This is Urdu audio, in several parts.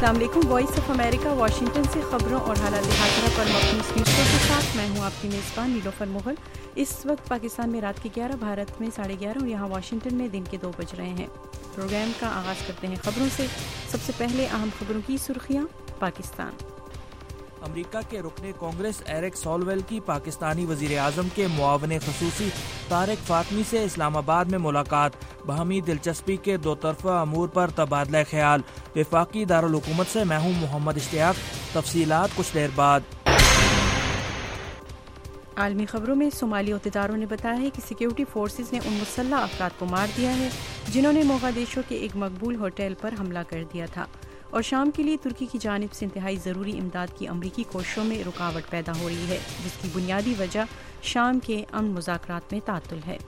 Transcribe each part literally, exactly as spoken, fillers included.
السلام علیکم۔ وائس آف امریکہ واشنگٹن سے خبروں اور حالات حاضرہ پر مبنی نیوز کے ساتھ میں ہوں آپ کی میزبان نیلوفر مغل۔ اس وقت پاکستان میں رات کے گیارہ، بھارت میں ساڑھے گیارہ اور یہاں واشنگٹن میں دن کے دو بج رہے ہیں۔ پروگرام کا آغاز کرتے ہیں خبروں سے۔ سب سے پہلے اہم خبروں کی سرخیاں۔ پاکستان امریکہ کے رکن کانگریس ایرک سولویل کی پاکستانی وزیر اعظم کے معاون خصوصی طارق فاطمی سے اسلام آباد میں ملاقات، باہمی دلچسپی کے دو طرفہ امور پر تبادلہ خیال۔ وفاقی دارالحکومت سے میں ہوں محمد اشتیاق، تفصیلات کچھ دیر بعد۔ عالمی خبروں میں صومالی عہدیداروں نے بتایا ہے کہ سیکیورٹی فورسز نے ان مسلح افراد کو مار دیا ہے جنہوں نے موغادیشو کے ایک مقبول ہوٹل پر حملہ کر دیا تھا، اور شام کے لیے ترکی کی جانب سے انتہائی ضروری امداد کی امریکی کوششوں میں رکاوٹ پیدا ہو رہی ہے، جس کی بنیادی وجہ شام کے امن مذاکرات میں تعطل ہے۔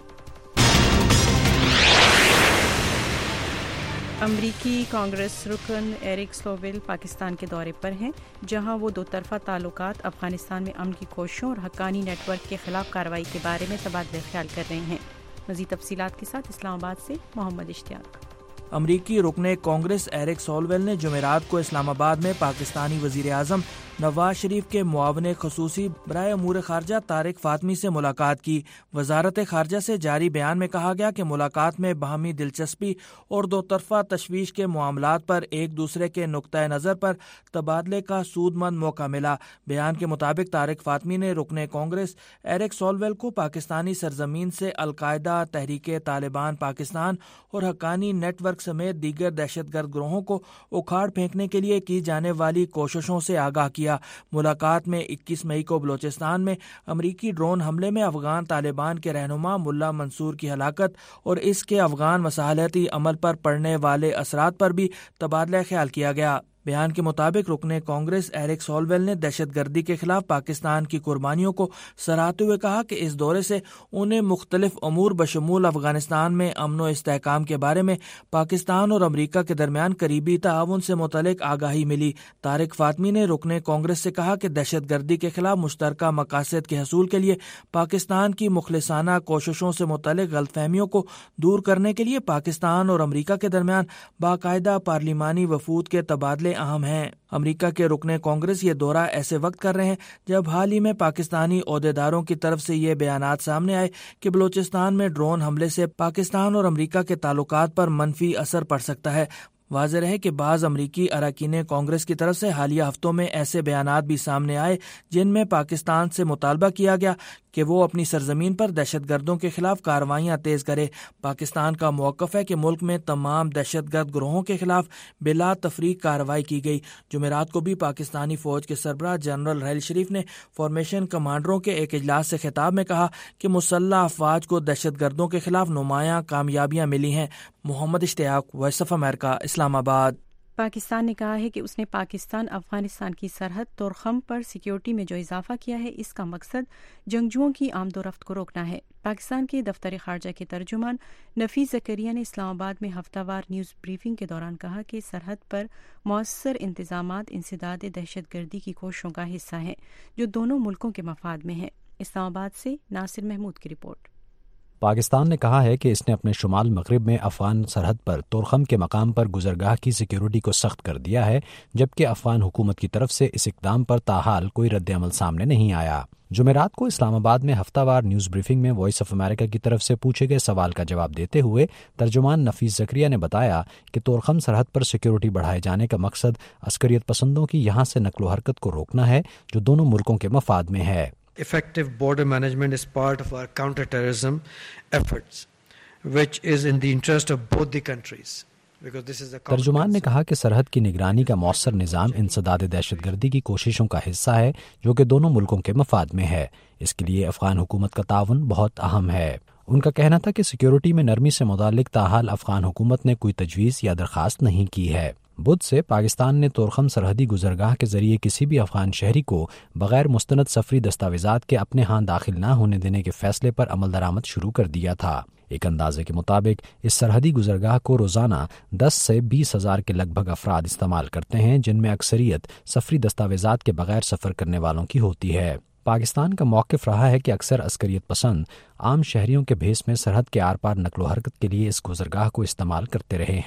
امریکی کانگریس رکن ایرک سلوویل پاکستان کے دورے پر ہیں، جہاں وہ دو طرفہ تعلقات، افغانستان میں امن کی کوششوں اور حقانی نیٹ ورک کے خلاف کارروائی کے بارے میں تبادلہ خیال کر رہے ہیں۔ مزید تفصیلات کے ساتھ اسلام آباد سے محمد اشتیاق۔ امریکی رکن کانگریس ایرک سولویل نے جمعرات کو اسلام آباد میں پاکستانی وزیر اعظم نواز شریف کے معاون خصوصی برائے امور خارجہ طارق فاطمی سے ملاقات کی۔ وزارت خارجہ سے جاری بیان میں کہا گیا کہ ملاقات میں باہمی دلچسپی اور دو طرفہ تشویش کے معاملات پر ایک دوسرے کے نقطۂ نظر پر تبادلے کا سود مند موقع ملا۔ بیان کے مطابق طارق فاطمی نے رکن کانگریس ایرک سولویل کو پاکستانی سرزمین سے القاعدہ، تحریک طالبان پاکستان اور حقانی نیٹ ورک سمیت دیگر دہشت گرد گروہوں کو اکھاڑ پھینکنے کے لیے کی جانے والی کوششوں سے آگاہ کیا۔ ملاقات میں اکیس مئی کو بلوچستان میں امریکی ڈرون حملے میں افغان طالبان کے رہنما ملا منصور کی ہلاکت اور اس کے افغان مصالحتی عمل پر پڑنے والے اثرات پر بھی تبادلہ خیال کیا گیا۔ بیان کے مطابق رکن کانگریس ایرک سولویل نے دہشت گردی کے خلاف پاکستان کی قربانیوں کو سراہتے ہوئے کہا کہ اس دورے سے انہیں مختلف امور بشمول افغانستان میں امن و استحکام کے بارے میں پاکستان اور امریکہ کے درمیان قریبی تعاون سے متعلق آگاہی ملی۔ طارق فاطمی نے رکن کانگریس سے کہا کہ دہشت گردی کے خلاف مشترکہ مقاصد کے حصول کے لیے پاکستان کی مخلصانہ کوششوں سے متعلق غلط فہمیوں کو دور کرنے کے لیے پاکستان اور امریکہ کے درمیان باقاعدہ پارلیمانی وفود کے تبادلے اہم ہیں۔ امریکہ کے رکن کانگریس یہ دورہ ایسے وقت کر رہے ہیں جب حال ہی میں پاکستانی عہدیداروں کی طرف سے یہ بیانات سامنے آئے کہ بلوچستان میں ڈرون حملے سے پاکستان اور امریکہ کے تعلقات پر منفی اثر پڑ سکتا ہے۔ واضح ہے کہ بعض امریکی اراکین کانگریس کی طرف سے حالیہ ہفتوں میں ایسے بیانات بھی سامنے آئے جن میں پاکستان سے مطالبہ کیا گیا کہ وہ اپنی سرزمین پر دہشت گردوں کے خلاف کارروائیاں تیز کرے۔ پاکستان کا موقف ہے کہ ملک میں تمام دہشت گرد گروہوں کے خلاف بلا تفریق کارروائی کی گئی۔ جمعرات کو بھی پاکستانی فوج کے سربراہ جنرل ریل شریف نے فارمیشن کمانڈروں کے ایک اجلاس سے خطاب میں کہا کہ مسلح افواج کو دہشت گردوں کے خلاف نمایاں کامیابیاں ملی ہیں۔ محمد اشتیاق، voice of America, Islamabad. Pakistan نے کہا ہے کہ اس نے پاکستان افغانستان کی سرحد طورخم پر سیکیورٹی میں جو اضافہ کیا ہے، اس کا مقصد جنگجوؤں کی آمد و رفت کو روکنا ہے۔ پاکستان کے دفتر خارجہ کے ترجمان نفیس زکریا نے اسلام آباد میں ہفتہ وار نیوز بریفنگ کے دوران کہا کہ سرحد پر مؤثر انتظامات انسداد دہشت گردی کی کوششوں کا حصہ ہیں، جو دونوں ملکوں کے مفاد میں ہیں۔ اسلام آباد سے ناصر محمود کی رپورٹ۔ پاکستان نے کہا ہے کہ اس نے اپنے شمال مغرب میں افغان سرحد پر طورخم کے مقام پر گزرگاہ کی سیکیورٹی کو سخت کر دیا ہے، جبکہ افغان حکومت کی طرف سے اس اقدام پر تاحال کوئی رد عمل سامنے نہیں آیا۔ جمعرات کو اسلام آباد میں ہفتہ وار نیوز بریفنگ میں وائس آف امریکہ کی طرف سے پوچھے گئے سوال کا جواب دیتے ہوئے ترجمان نفیس زکریا نے بتایا کہ طورخم سرحد پر سیکیورٹی بڑھائے جانے کا مقصد عسکریت پسندوں کی یہاں سے نقل و حرکت کو روکنا ہے، جو دونوں ملکوں کے مفاد میں ہے۔ Effective border management is part of our counter-terrorism efforts, which is in the interest of both the countries. ترجمان نے کہا کہ سرحد کی نگرانی کا مؤثر نظام انسداد دہشت گردی کی کوششوں کا حصہ ہے، جو کہ دونوں ملکوں کے مفاد میں ہے۔ اس کے لیے افغان حکومت کا تعاون بہت اہم ہے۔ ان کا کہنا تھا کہ سیکیورٹی میں نرمی سے متعلق تاحال افغان حکومت نے کوئی تجویز یا درخواست نہیں کی ہے۔ بدھ سے پاکستان نے طورخم سرحدی گزرگاہ کے ذریعے کسی بھی افغان شہری کو بغیر مستند سفری دستاویزات کے اپنے ہاں داخل نہ ہونے دینے کے فیصلے پر عمل درآمد شروع کر دیا تھا۔ ایک اندازے کے مطابق اس سرحدی گزرگاہ کو روزانہ دس سے بیس ہزار کے لگ بھگ افراد استعمال کرتے ہیں، جن میں اکثریت سفری دستاویزات کے بغیر سفر کرنے والوں کی ہوتی ہے۔ پاکستان کا موقف رہا ہے کہ اکثر عسکریت پسند عام شہریوں کے بھیس میں سرحد کے آر پار نقل و حرکت کے لیے اس گزرگاہ کو استعمال کرتے رہے ہیں۔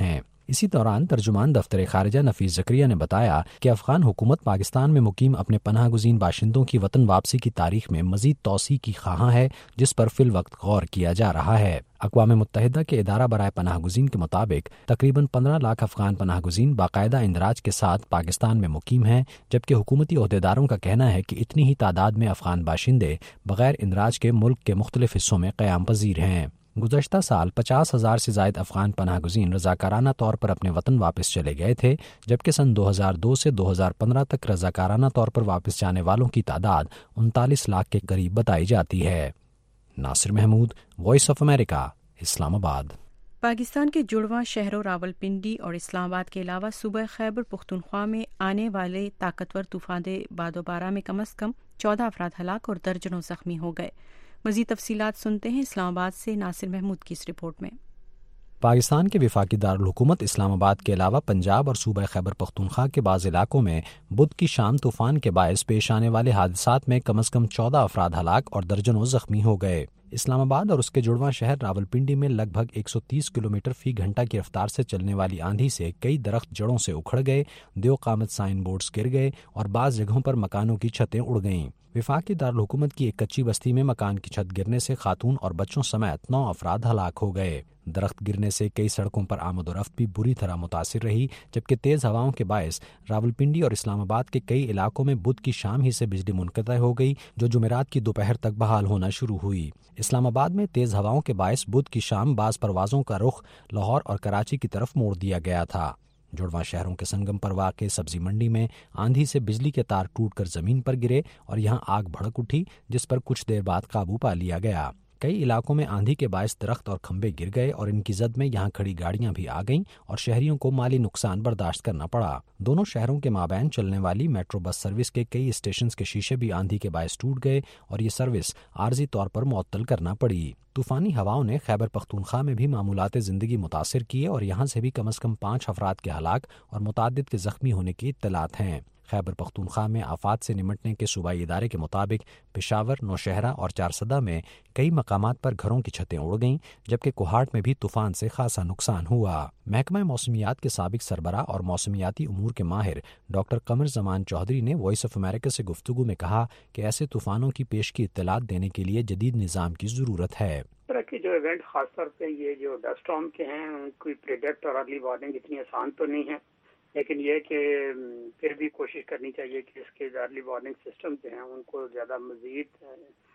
اسی دوران ترجمان دفتر خارجہ نفیس زکریا نے بتایا کہ افغان حکومت پاکستان میں مقیم اپنے پناہ گزین باشندوں کی وطن واپسی کی تاریخ میں مزید توسیع کی خواہاں ہے، جس پر فی الوقت غور کیا جا رہا ہے۔ اقوام متحدہ کے ادارہ برائے پناہ گزین کے مطابق تقریباً پندرہ لاکھ افغان پناہ گزین باقاعدہ اندراج کے ساتھ پاکستان میں مقیم ہیں، جبکہ حکومتی عہدیداروں کا کہنا ہے کہ اتنی ہی تعداد میں افغان باشندے بغیر اندراج کے ملک کے مختلف حصوں میں قیام پذیر ہیں۔ گزشتہ سال پچاس ہزار سے زائد افغان پناہ گزین رضاکارانہ طور پر اپنے وطن واپس چلے گئے تھے، جبکہ سن دو ہزار دو سے دو ہزار پندرہ تک رضاکارانہ طور پر واپس جانے والوں کی تعداد انتالیس لاکھ کے قریب بتائی جاتی ہے۔ Nasir Mahmood, voice of America, Islamabad. Pakistan کے جڑواں شہروں راولپنڈی اور اسلام آباد کے علاوہ صوبہ خیبر پختونخوا میں آنے والے طاقتور طوفان باد و بارہ میں کم از کم چودہ افراد ہلاک اور درجنوں زخمی ہو گئے۔ مزید تفصیلات سنتے ہیں اسلام آباد سے ناصر محمود کی اس رپورٹ میں۔ پاکستان کے وفاقی دارالحکومت اسلام آباد کے علاوہ پنجاب اور صوبہ خیبر پختونخوا کے بعض علاقوں میں بدھ کی شام طوفان کے باعث پیش آنے والے حادثات میں کم از کم چودہ افراد ہلاک اور درجنوں زخمی ہو گئے۔ اسلام آباد اور اس کے جڑواں شہر راولپنڈی میں لگ بھگ ایک سو تیس کلومیٹر فی گھنٹہ کی رفتار سے چلنے والی آندھی سے کئی درخت جڑوں سے اکھڑ گئے، دیو قامت سائن بورڈز گر گئے اور بعض جگہوں پر مکانوں کی چھتیں اڑ گئیں۔ وفاقی دارالحکومت کی ایک کچی بستی میں مکان کی چھت گرنے سے خاتون اور بچوں سمیت نو افراد ہلاک ہو گئے۔ درخت گرنے سے کئی سڑکوں پر آمد و رفت بھی بری طرح متاثر رہی، جبکہ تیز ہواؤں کے باعث راولپنڈی اور اسلام آباد کے کئی علاقوں میں بدھ کی شام ہی سے بجلی منقطع ہو گئی، جو جمعرات کی دوپہر تک بحال ہونا شروع ہوئی۔ اسلام آباد میں تیز ہواؤں کے باعث بدھ کی شام بعض پروازوں کا رخ لاہور اور کراچی کی طرف موڑ دیا گیا تھا۔ جڑواں شہروں کے سنگم پر واقع سبزی منڈی میں آندھی سے بجلی کے تار ٹوٹ کر زمین پر گرے اور یہاں آگ بھڑک اٹھی، جس پر کچھ دیر بعد قابو پا لیا گیا۔ کئی علاقوں میں آندھی کے باعث درخت اور کھمبے گر گئے اور ان کی زد میں یہاں کھڑی گاڑیاں بھی آ گئیں اور شہریوں کو مالی نقصان برداشت کرنا پڑا۔ دونوں شہروں کے مابین چلنے والی میٹرو بس سروس کے کئی اسٹیشنز کے شیشے بھی آندھی کے باعث ٹوٹ گئے اور یہ سروس عارضی طور پر معطل کرنا پڑی۔ طوفانی ہواؤں نے خیبر پختونخوا میں بھی معمولات زندگی متاثر کیے اور یہاں سے بھی کم از کم پانچ افراد کے ہلاک اور متعدد کے زخمی ہونے کی اطلاعات ہیں۔ خیبر پختونخوا میں آفات سے نمٹنے کے صوبائی ادارے کے مطابق پشاور، نوشہرہ اور چارسدہ میں کئی مقامات پر گھروں کی چھتیں اڑ گئیں، جبکہ کوہاٹ میں بھی طوفان سے خاصا نقصان ہوا۔ محکمہ موسمیات کے سابق سربراہ اور موسمیاتی امور کے ماہر ڈاکٹر قمر زمان چودھری نے وائس آف امریکہ سے گفتگو میں کہا کہ ایسے طوفانوں کی پیش کی اطلاعات دینے کے لیے جدید نظام کی ضرورت ہے۔ طرح کے جو ایونٹ خاص طور پہ یہ جو ڈسٹ اسٹارم کے ہیں ان کی پریڈکٹ اور ارلی وارننگ اتنی آسان تو نہیں ہے، لیکن یہ کہ پھر بھی کوشش کرنی چاہیے کہ اس کے ارلی وارننگ سسٹم جو ہیں ان کو زیادہ مزید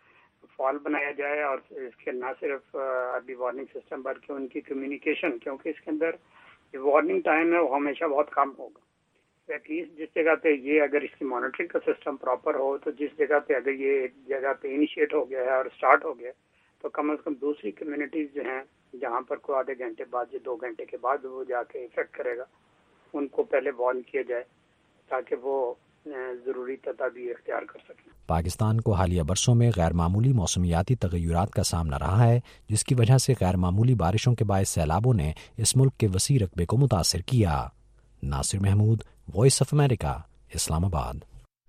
فعال بنایا جائے، اور اس کے نہ صرف ارلی وارننگ سسٹم بلکہ ان کی کمیونیکیشن، کیونکہ اس کے اندر جو وارننگ ٹائم ہے وہ ہمیشہ بہت کم ہوگا۔ ایٹ لیسٹ جس جگہ پہ یہ اگر اس کی مانیٹرنگ کا سسٹم پراپر ہو، تو جس جگہ پہ اگر یہ ایک جگہ پہ انیشیٹ ہو گیا ہے اور اسٹارٹ ہو گیا تو کم از کم دوسری کمیونٹیز جو ہیں جہاں پر کوئی آدھے گھنٹے بعد یا دو گھنٹے کے بعد وہ جا کے افیکٹ کرے گا، ان کو پہلے وارن کیا جائے تاکہ وہ ضروری تدابیر اختیار کر سکیں۔ پاکستان کو حالیہ برسوں میں غیر معمولی موسمیاتی تغیرات کا سامنا رہا ہے، جس کی وجہ سے غیر معمولی بارشوں کے باعث سیلابوں نے اس ملک کے وسیع رقبے کو متاثر کیا۔ Nasir Mahmood, voice of America, Islamabad.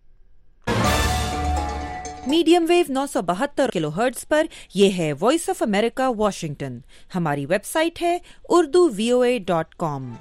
Medium wave نو سو بہتر کلو ہرٹز پر یہ ہے وائس آف امریکہ واشنگٹن۔ ہماری ویب سائٹ ہے Urdu V O A dot کام۔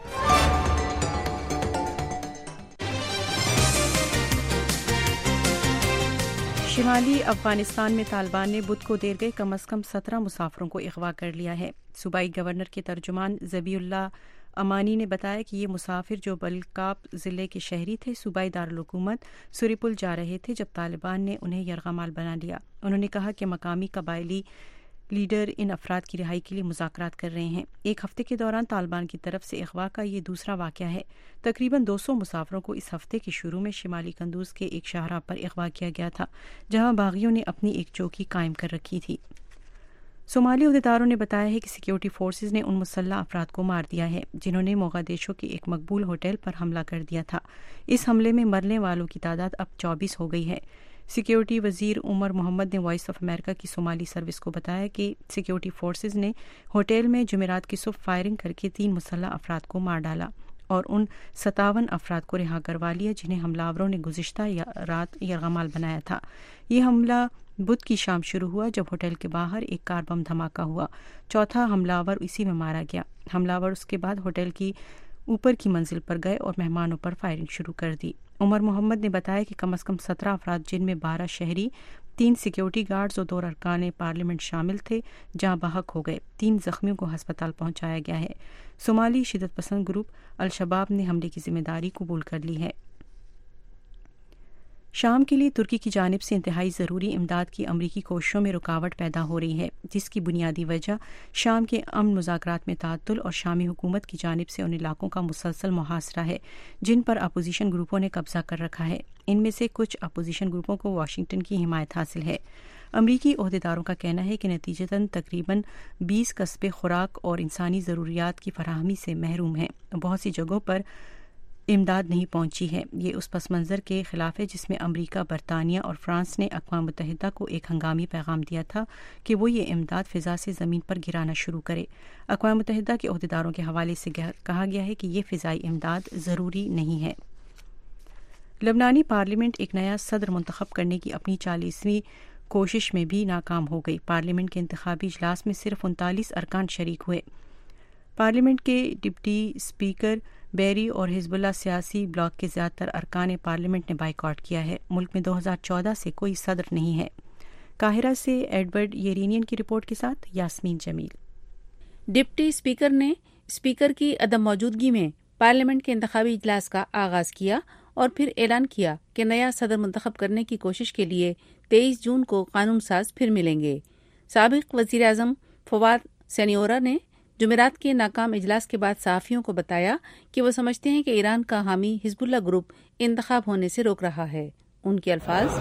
شمالی افغانستان میں طالبان نے بدھ کو دیر گئے کم از کم سترہ مسافروں کو اغوا کر لیا ہے۔ صوبائی گورنر کے ترجمان ذبیح اللہ امانی نے بتایا کہ یہ مسافر جو بلکاپ ضلع کے شہری تھے صوبائی دارالحکومت سریپل جا رہے تھے جب طالبان نے انہیں یرغمال بنا لیا۔ انہوں نے کہا کہ مقامی قبائلی لیڈر ان افراد کی رہائی کے لیے مذاکرات کر رہے ہیں۔ ایک ہفتے کے دوران طالبان کی طرف سے اغوا کا یہ دوسرا واقعہ ہے۔ تقریباً دو سو مسافروں کو اس ہفتے کے شروع میں شمالی قندوز کے ایک شاہراہ پر اغوا کیا گیا تھا، جہاں باغیوں نے اپنی ایک چوکی قائم کر رکھی تھی۔ صومالی عہدیداروں نے بتایا ہے کہ سیکیورٹی فورسز نے ان مسلح افراد کو مار دیا ہے جنہوں نے موغادیشو کے ایک مقبول ہوٹل پر حملہ کر دیا تھا۔ اس حملے میں مرنے والوں کی تعداد اب چوبیس ہو گئی ہے۔ سیکیورٹی وزیر عمر محمد نے وائس آف امریکہ کی صومالی سروس کو بتایا کہ سیکیورٹی فورسز نے ہوٹل میں جمعرات کی صبح فائرنگ کر کے تین مسلح افراد کو مار ڈالا اور ان ستاون افراد کو رہا کروا لیا جنہیں حملہ نے گزشتہ رات یرغمال بنایا تھا۔ یہ حملہ بدھ کی شام شروع ہوا جب ہوٹل کے باہر ایک کار بم دھماکہ ہوا۔ چوتھا حملہ آور اسی میں مارا گیا۔ حملہ آور اس کے بعد ہوٹل کی اوپر کی منزل پر گئے اور مہمانوں پر فائرنگ شروع کر دی۔ عمر محمد نے بتایا کہ کم از کم سترہ افراد جن میں بارہ شہری، تین سیکیورٹی گارڈز اور دو ارکان پارلیمنٹ شامل تھے جاں بحق ہو گئے۔ تین زخمیوں کو ہسپتال پہنچایا گیا ہے۔ صومالی شدت پسند گروپ الشباب نے حملے کی ذمہ داری قبول کر لی ہے۔ شام کے لیے ترکی کی جانب سے انتہائی ضروری امداد کی امریکی کوششوں میں رکاوٹ پیدا ہو رہی ہے، جس کی بنیادی وجہ شام کے امن مذاکرات میں تعطل اور شامی حکومت کی جانب سے ان علاقوں کا مسلسل محاصرہ ہے جن پر اپوزیشن گروپوں نے قبضہ کر رکھا ہے۔ ان میں سے کچھ اپوزیشن گروپوں کو واشنگٹن کی حمایت حاصل ہے۔ امریکی عہدیداروں کا کہنا ہے کہ نتیجتاً تقریباً بیس قصبے خوراک اور انسانی ضروریات کی فراہمی سے محروم ہیں۔ بہت سی جگہوں پر امداد نہیں پہنچی ہے۔ یہ اس پس منظر کے خلاف ہے جس میں امریکہ، برطانیہ اور فرانس نے اقوام متحدہ کو ایک ہنگامی پیغام دیا تھا کہ وہ یہ امداد فضا سے زمین پر گرانا شروع کرے۔ اقوام متحدہ کے عہدیداروں کے حوالے سے کہا گیا ہے کہ یہ فضائی امداد ضروری نہیں ہے۔ لبنانی پارلیمنٹ ایک نیا صدر منتخب کرنے کی اپنی چالیسویں کوشش میں بھی ناکام ہو گئی۔ پارلیمنٹ کے انتخابی اجلاس میں صرف انتالیس ارکان شریک ہوئے۔ پارلیمنٹ کے ڈپٹی اسپیکر بیری اور حزب اللہ سیاسی بلاک کے زیادہ تر ارکان پارلیمنٹ نے بائیکاٹ کیا ہے۔ ملک میں دو ہزار چودہ سے کوئی صدر نہیں ہے۔ قاہرہ سے ایڈورڈ یرینین کی رپورٹ کے ساتھ یاسمین جمیل۔ ڈپٹی اسپیکر نے اسپیکر کی عدم موجودگی میں پارلیمنٹ کے انتخابی اجلاس کا آغاز کیا اور پھر اعلان کیا کہ نیا صدر منتخب کرنے کی کوشش کے لیے تیئیس جون کو قانون ساز پھر ملیں گے۔ سابق وزیر اعظم فواد سینیورا نے جمعرات کے ناکام اجلاس کے بعد صحافیوں کو بتایا کہ وہ سمجھتے ہیں کہ ایران کا حامی حزب اللہ گروپ انتخاب ہونے سے روک رہا ہے۔ ان کے الفاظ،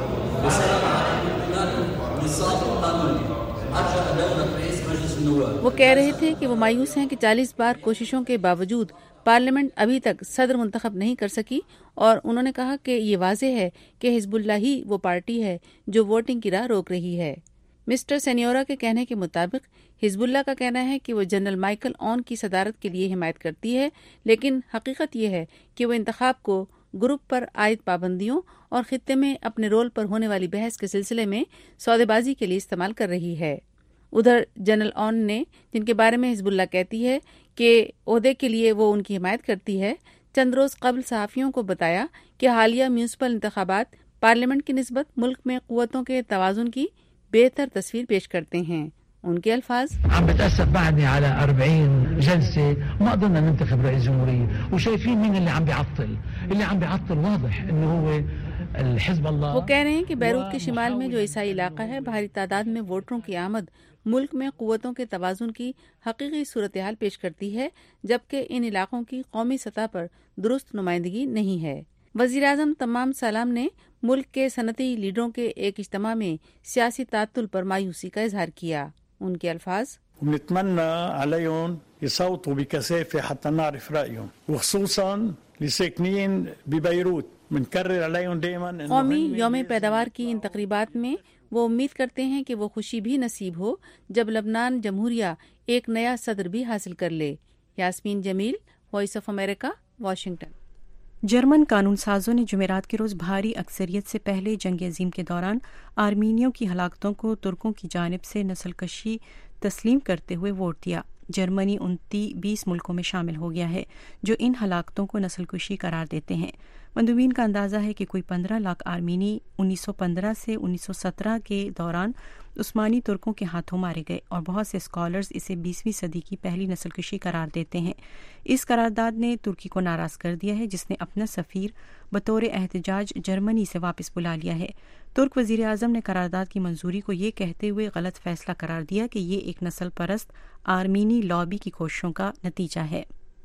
وہ کہہ رہے تھے کہ وہ مایوس ہیں کہ چالیس بار کوششوں کے باوجود پارلیمنٹ ابھی تک صدر منتخب نہیں کر سکی، اور انہوں نے کہا کہ یہ واضح ہے کہ حزب اللہ ہی وہ پارٹی ہے جو ووٹنگ کی راہ روک رہی ہے۔ مسٹر سینیورا کے کہنے کے مطابق حزب اللہ کا کہنا ہے کہ وہ جنرل مائیکل اون کی صدارت کے لیے حمایت کرتی ہے، لیکن حقیقت یہ ہے کہ وہ انتخاب کو گروپ پر عائد پابندیوں اور خطے میں اپنے رول پر ہونے والی بحث کے سلسلے میں سودے بازی کے لیے استعمال کر رہی ہے۔ ادھر جنرل اون نے، جن کے بارے میں حزب اللہ کہتی ہے کہ عہدے کے لیے وہ ان کی حمایت کرتی ہے، چند روز قبل صحافیوں کو بتایا کہ حالیہ میونسپل انتخابات پارلیمنٹ کی نسبت ملک میں قوتوں کے توازن کی بہتر تصویر پیش کرتے ہیں۔ ان کے الفاظ، عم بتأسف بعدني على أربعين جلسة ما قدرنا ننتخب رئيس جمهورية وشايفين مين اللي عم بيعطل اللي عم بيعطل واضح انه هو الحزب الله۔ وہ کہہ رہے ہیں کہ بیروت کے شمال میں جو عیسائی علاقہ ہے، بھاری تعداد میں ووٹروں کی آمد ملک میں قوتوں کے توازن کی حقیقی صورتحال پیش کرتی ہے، جبکہ ان علاقوں کی قومی سطح پر درست نمائندگی نہیں ہے۔ وزیر اعظم تمام سالام نے ملک کے صنعتی لیڈروں کے ایک اجتماع میں سیاسی تعطل پر مایوسی کا اظہار کیا۔ ان کے الفاظ، ونتمنى عليهم يصوتوا بكثافة حتى نعرف رأيهم وخصوصا لساكنين ببيروت بنكرر عليهم دائما۔ قومی یوم پیداوار کی ان تقریبات میں وہ امید کرتے ہیں کہ وہ خوشی بھی نصیب ہو جب لبنان جمہوریہ ایک نیا صدر بھی حاصل کر لے۔ Yasmin Jamil, voice of America, Washington. German قانون سازوں نے جمعرات کے روز بھاری اکثریت سے پہلے جنگ عظیم کے دوران آرمینیوں کی ہلاکتوں کو ترکوں کی جانب سے نسل کشی تسلیم کرتے ہوئے ووٹ دیا۔ جرمنی انتی بیس ملکوں میں شامل ہو گیا ہے جو ان ہلاکتوں کو نسل کشی قرار دیتے ہیں۔ مندوبین کا اندازہ ہے کہ کوئی پندرہ لاکھ آرمینی انیس سو پندرہ سے انیس سو سترہ کے دوران عثمانی ترکوں کے ہاتھوں مارے گئے، اور بہت سے اسکالرز اسے بیسویں صدی کی پہلی نسل کشی قرار دیتے ہیں۔ اس قرارداد نے ترکی کو ناراض کر دیا ہے، جس نے اپنا سفیر بطور احتجاج جرمنی سے واپس بلا لیا ہے۔ ترک وزیر اعظم نے قرارداد کی منظوری کو یہ کہتے ہوئے غلط فیصلہ قرار دیا کہ یہ ایک نسل پرست آرمینی لابی کی کوششوں کا نتیجہ ہے۔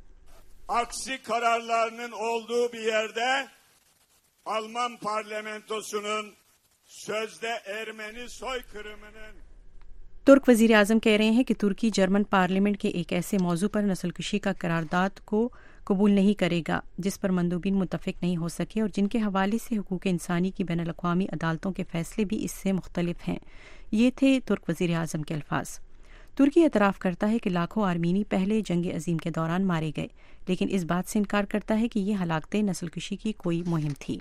Aksi kararlarının olduğu bir yerde Alman parlamentosunun sözde Ermeni soykırımının ترک وزیر اعظم کہہ رہے ہیں کہ ترکی جرمن پارلیمنٹ کے ایک ایسے موضوع پر نسل کشی کا قرارداد کو قبول نہیں کرے گا جس پر مندوبین متفق نہیں ہو سکے اور جن کے حوالے سے حقوق انسانی کی بین الاقوامی عدالتوں کے فیصلے بھی اس سے مختلف ہیں۔ یہ تھے ترک وزیر اعظم کے الفاظ۔ ترکی اعتراف کرتا ہے کہ لاکھوں آرمینی پہلے جنگ عظیم کے دوران مارے گئے، لیکن اس بات سے انکار کرتا ہے کہ یہ ہلاکتیں نسل کشی کی کوئی مہم تھی۔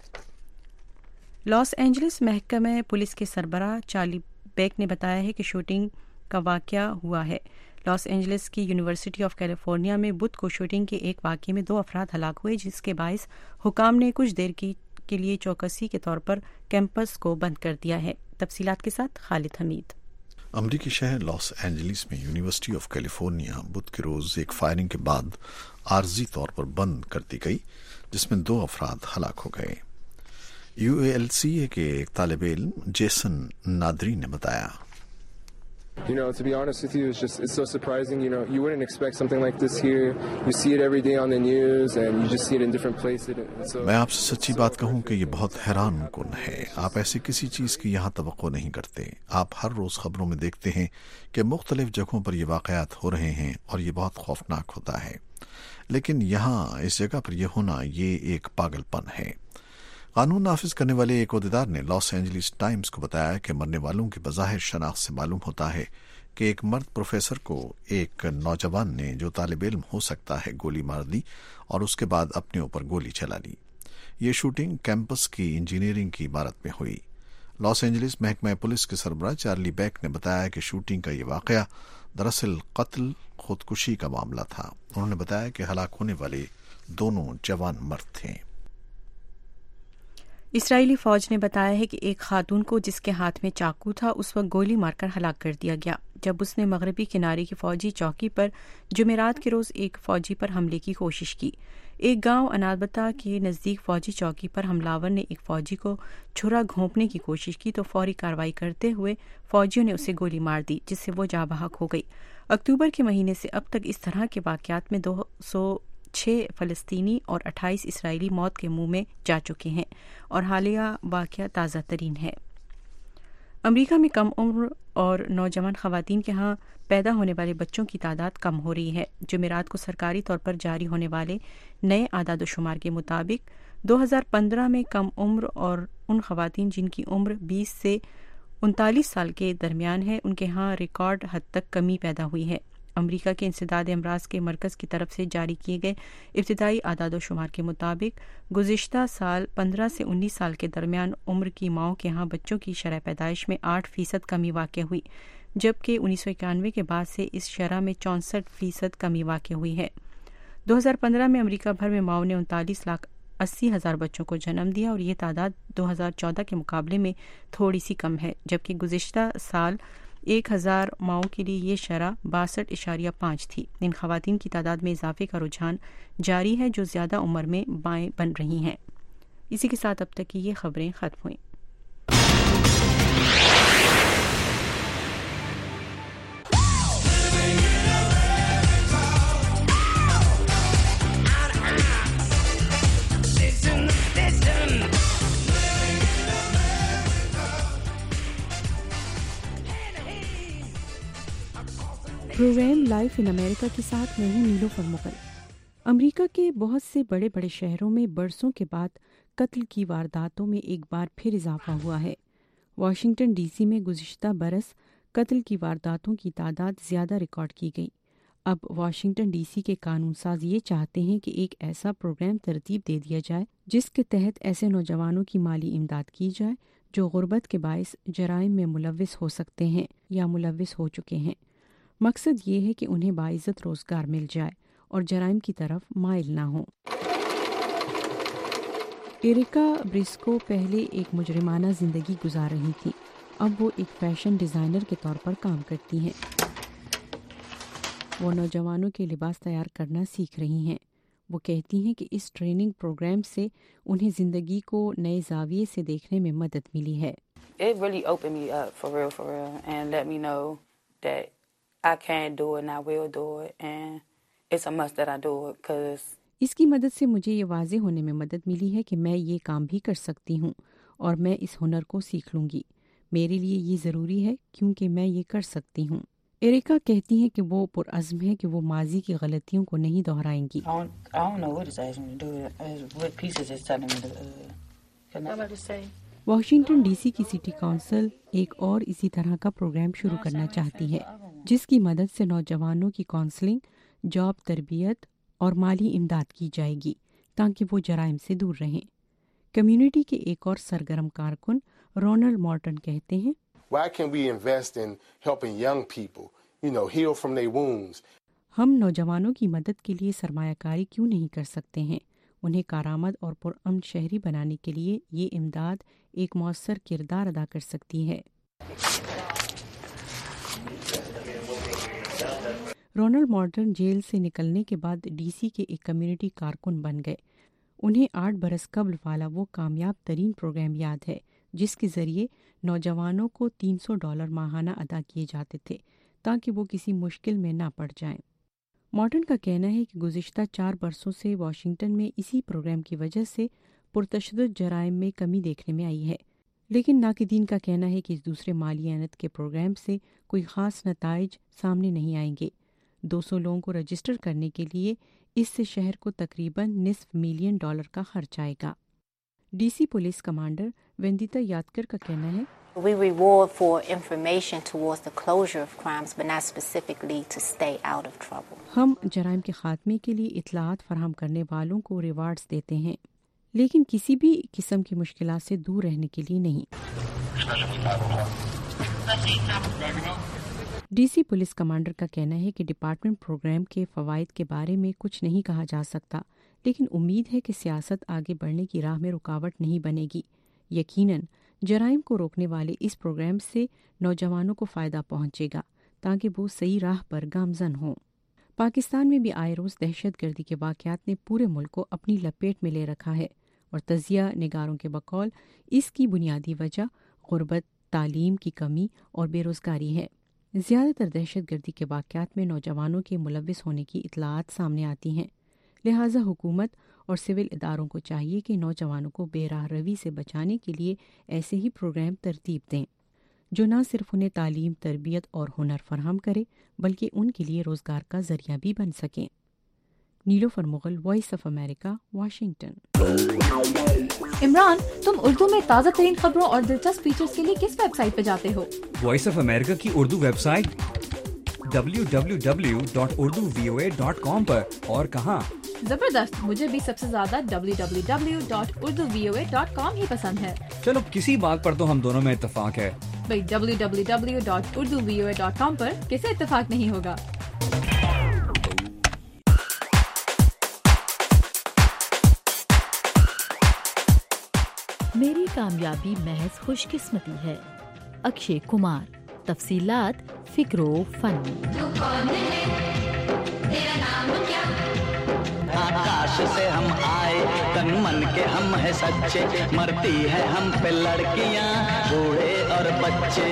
لاس اینجلس محکمہ پولیس کے سربراہ چارلی بیک نے بتایا ہے کہ شوٹنگ کا واقعہ ہوا ہے۔ لاس اینجلس کی یونیورسٹی آف کیلیفورنیا میں بدھ کو شوٹنگ کے ایک واقعے میں دو افراد ہلاک ہوئے، جس کے باعث حکام نے کچھ دیر کی کے لیے چوکسی کے طور پر کیمپس کو بند کر دیا ہے۔ تفصیلات کے ساتھ خالد حمید۔ امریکی شہر لاس اینجلس میں یونیورسٹی آف کیلیفورنیا بدھ کے روز ایک فائرنگ کے بعد عارضی طور پر بند کر دی گئی، جس میں دو افراد ہلاک ہو گئے۔ یو اے ایل سی اے کے ایک طالب علم جیسن نادری نے بتایا، You know, to be honest with you, it's just, it's so surprising. You know, you wouldn't expect something like this here. You see it every day on the news and you just see it in different places. So, میں آپ سے سچی بات کہوں کہ یہ بہت حیران کن ہے۔ آپ ایسی کسی چیز کی یہاں توقع نہیں کرتے۔ آپ ہر روز خبروں میں دیکھتے ہیں کہ مختلف جگہوں پر یہ واقعات ہو رہے ہیں اور یہ بہت خوفناک ہوتا ہے، لیکن یہاں اس جگہ پر یہ ہونا یہ ایک پاگل پن ہے۔ قانون نافذ کرنے والے ایک عہدیدار نے لاس اینجلس ٹائمز کو بتایا کہ مرنے والوں کی بظاہر شناخت سے معلوم ہوتا ہے کہ ایک مرد پروفیسر کو ایک نوجوان نے جو طالب علم ہو سکتا ہے گولی مار دی اور اس کے بعد اپنے اوپر گولی چلا لی۔ یہ شوٹنگ کیمپس کی انجینئرنگ کی عمارت میں ہوئی۔ لاس اینجلس محکمہ پولیس کے سربراہ چارلی بیک نے بتایا کہ شوٹنگ کا یہ واقعہ دراصل قتل خودکشی کا معاملہ تھا۔ انہوں نے بتایا کہ ہلاک ہونے والے دونوں جوان مرد تھے۔ اسرائیلی فوج نے بتایا ہے کہ ایک خاتون کو جس کے ہاتھ میں چاقو تھا اس وقت گولی مار کر ہلاک کر دیا گیا جب اس نے مغربی کنارے کی فوجی چوکی پر جمعرات کے روز ایک فوجی پر حملے کی کوشش کی۔ ایک گاؤں انابتا کے نزدیک فوجی چوکی پر حملاور نے ایک فوجی کو چھرا گھونپنے کی کوشش کی تو فوری کارروائی کرتے ہوئے فوجیوں نے اسے گولی مار دی، جس سے وہ جاں بحق ہو گئی۔ اکتوبر کے مہینے سے اب تک اس طرح کے واقعات میں دو سو چھ فلسطینی اور اٹھائیس اسرائیلی موت کے منہ میں جا چکے ہیں اور حالیہ واقعہ تازہ ترین ہے۔ امریکہ میں کم عمر اور نوجوان خواتین کے ہاں پیدا ہونے والے بچوں کی تعداد کم ہو رہی ہے۔ جمعرات کو سرکاری طور پر جاری ہونے والے نئے اعداد و شمار کے مطابق دو ہزار پندرہ میں کم عمر اور ان خواتین جن کی عمر بیس سے انتالیس سال کے درمیان ہے ان کے ہاں ریکارڈ حد تک کمی پیدا ہوئی ہے۔ امریکہ کے انسداد امراض کے مرکز کی طرف سے جاری کیے گئے ابتدائی اعداد و شمار کے مطابق گزشتہ سال پندرہ سے انیس سال کے درمیان عمر کی ماؤں کے ہاں بچوں کی شرح پیدائش میں آٹھ فیصد کمی واقع ہوئی، جبکہ انیس سو اکیانوے کے بعد سے اس شرح میں چونسٹھ فیصد کمی واقع ہوئی ہے۔ دو ہزار پندرہ میں امریکہ بھر میں ماؤں نے انتالیس لاکھ اسی ہزار بچوں کو جنم دیا اور یہ تعداد دو ہزار چودہ کے مقابلے میں تھوڑی سی کم ہے، جبکہ گزشتہ سال ایک ہزار ماؤں کے لیے یہ شرح باسٹھ اشاریہ پانچ تھی۔ ان خواتین کی تعداد میں اضافے کا رجحان جاری ہے جو زیادہ عمر میں بائیں بن رہی ہیں۔ اسی کے ساتھ اب تک کی یہ خبریں ختم ہوئیں۔ پروگرام لائف ان امریکہ کے ساتھ میں ہوں نیلوفر مغل۔ امریکہ کے بہت سے بڑے بڑے شہروں میں برسوں کے بعد قتل کی وارداتوں میں ایک بار پھر اضافہ ہوا ہے۔ واشنگٹن ڈی سی میں گزشتہ برس قتل کی وارداتوں کی تعداد زیادہ ریکارڈ کی گئی۔ اب واشنگٹن ڈی سی کے قانون ساز یہ چاہتے ہیں کہ ایک ایسا پروگرام ترتیب دے دیا جائے جس کے تحت ایسے نوجوانوں کی مالی امداد کی جائے جو غربت کے باعث جرائم میں ملوث ہو سکتے ہیں یا ملوث ہو چکے ہیں۔ مقصد یہ ہے کہ انہیں باعزت روزگار مل جائے اور جرائم کی طرف مائل نہ ہوں۔ ایریکا برسکو پہلے ایک مجرمانہ زندگی گزار رہی تھی، اب وہ ایک فیشن ڈیزائنر کے طور پر کام کرتی ہیں۔ وہ نوجوانوں کے لباس تیار کرنا سیکھ رہی ہیں۔ وہ کہتی ہیں کہ اس ٹریننگ پروگرام سے انہیں زندگی کو نئے زاویے سے دیکھنے میں مدد ملی ہے۔ It really opened me up for real for real and let me know that I can do it and I will do it and it's a must that I do it because اس کی مدد سے مجھے یہ واضح ہونے میں مدد ملی ہے کہ میں یہ کام بھی کر سکتی ہوں اور میں اس ہنر کو سیکھ لوں گی۔ میرے لیے یہ ضروری ہے کیونکہ میں یہ کر سکتی ہوں۔ ایریکا کہتی ہیں کہ وہ پرعزم ہے کہ وہ ماضی کی غلطیوں کو نہیں دہرائیں گی۔ واشنگٹن ڈی سی کی سٹی کونسل ایک اور اسی طرح کا پروگرام شروع کرنا چاہتی ہے جس کی مدد سے نوجوانوں کی کونسلنگ، جاب تربیت اور مالی امداد کی جائے گی تاکہ وہ جرائم سے دور رہیں۔ کمیونٹی کے ایک اور سرگرم کارکن رونلڈ مارٹن کہتے ہیں، Why can't we invest in helping young people? you know, heal from their wounds. ہم نوجوانوں کی مدد کے لیے سرمایہ کاری کیوں نہیں کر سکتے ہیں؟ انہیں کارآمد اور پرامن شہری بنانے کے لیے یہ امداد ایک مؤثر کردار ادا کر سکتی ہے۔ رونلڈ مارٹن جیل سے نکلنے کے بعد ڈی سی کے ایک کمیونٹی کارکن بن گئے۔ انہیں آٹھ برس قبل والا وہ کامیاب ترین پروگرام یاد ہے جس کے ذریعے نوجوانوں کو تین سو ڈالر ماہانہ ادا کیے جاتے تھے تاکہ وہ کسی مشکل میں نہ پڑ جائیں۔ مارٹن کا کہنا ہے کہ گزشتہ چار برسوں سے واشنگٹن میں اسی پروگرام کی وجہ سے پرتشدد جرائم میں کمی دیکھنے میں آئی ہے، لیکن ناقدین کا کہنا ہے کہ اس دوسرے مالی اعانت کے پروگرام سے کوئی خاص نتائج سامنے نہیں آئیں گے۔ دو سو لوگوں کو رجسٹر کرنے کے لیے اس سے شہر کو تقریباً نصف ملین ڈالر کا خرچ آئے گا۔ ڈی سی پولیس کمانڈر ویندیتا یادکر کا کہنا ہے We reward for information towards the closure of crimes, but not specifically to stay out of trouble. ہم جرائم کے خاتمے کے لیے اطلاعات فراہم کرنے والوں کو ریوارڈز دیتے ہیں، لیکن کسی بھی قسم کی مشکلات سے دور رہنے کے لیے نہیں۔ ڈی سی پولیس کمانڈر کا کہنا ہے کہ ڈپارٹمنٹ پروگرام کے فوائد کے بارے میں کچھ نہیں کہا جا سکتا، لیکن امید ہے کہ سیاست آگے بڑھنے کی راہ میں رکاوٹ نہیں بنے گی۔ یقیناً جرائم کو روکنے والے اس پروگرام سے نوجوانوں کو فائدہ پہنچے گا تاکہ وہ صحیح راہ پر گامزن ہوں۔ پاکستان میں بھی آئے روز دہشت گردی کے واقعات نے پورے ملک کو اپنی لپیٹ میں لے رکھا ہے، اور تجزیہ نگاروں کے بقول اس کی بنیادی وجہ غربت، تعلیم کی کمی اور بے روزگاری ہے۔ زیادہ تر دہشت گردی کے واقعات میں نوجوانوں کے ملوث ہونے کی اطلاعات سامنے آتی ہیں، لہٰذا حکومت اور سول اداروں کو چاہیے کہ نوجوانوں کو بے راہ روی سے بچانے کے لیے ایسے ہی پروگرام ترتیب دیں جو نہ صرف انہیں تعلیم، تربیت اور ہنر فراہم کرے بلکہ ان کے لیے روزگار کا ذریعہ بھی بن سکیں۔ Nilofar Mughal, voice of America, Washington. Imran, تم اردو میں تازہ ترین خبروں اور دلچسپ فیچرز کے لیے کس ویب سائٹ پہ جاتے ہو؟ وائس آف امریکہ کی Urdu website W W W dot Urdu V O A dot com پر۔ اور کہاں؟ زبردست، مجھے بھی سب سے زیادہ W W W dot Urdu V O A dot com ہی پسند ہے۔ چلو کسی بات پر تو ہم دونوں میں اتفاق ہے۔ بھائی W W W dot Urdu V O A dot com پر کسے اتفاق نہیں ہوگا؟ میری کامیابی محض خوش قسمتی ہے، اکشے کمار۔ تفصیلات فکر و فن۔ آکاش سے ہم آئے، تن من کے ہم ہے سچے، مرتی ہے ہم پہ لڑکیاں، بوڑھے اور بچے،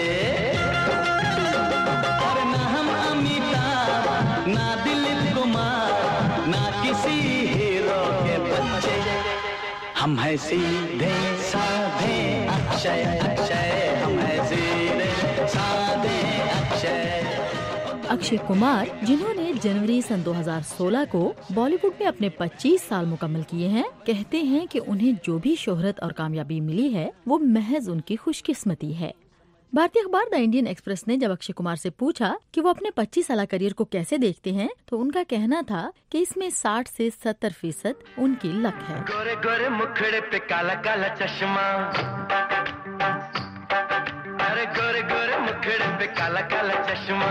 اور نہ ہم امیتابھ، نہ دلیپ کمار، نہ کسی ہیرو کے بچے، ہم ہیں سیدھے سادھے اکشے اکشے، ہم ہیں سیدھے سادھے اکشے۔ اکشے کمار، جنہوں نے جنوری سن دو ہزار سولہ کو بالی ووڈ میں اپنے پچیس سال مکمل کیے ہیں، کہتے ہیں کہ انہیں جو بھی شہرت اور کامیابی ملی ہے وہ محض ان کی خوش قسمتی ہے۔ بھارتی اخبار دا انڈین ایکسپریس نے جب اکشے کمار سے پوچھا کہ وہ اپنے پچیس سالہ کریئر کو کیسے دیکھتے ہیں تو ان کا کہنا تھا کہ اس میں ساٹھ سے ستر فیصد ان کی لک ہے۔ گورے گورے مکھڑے پہ کالا کالا چشمہ، ارے گورے گورے مکھڑے پہ کالا کالا چشمہ،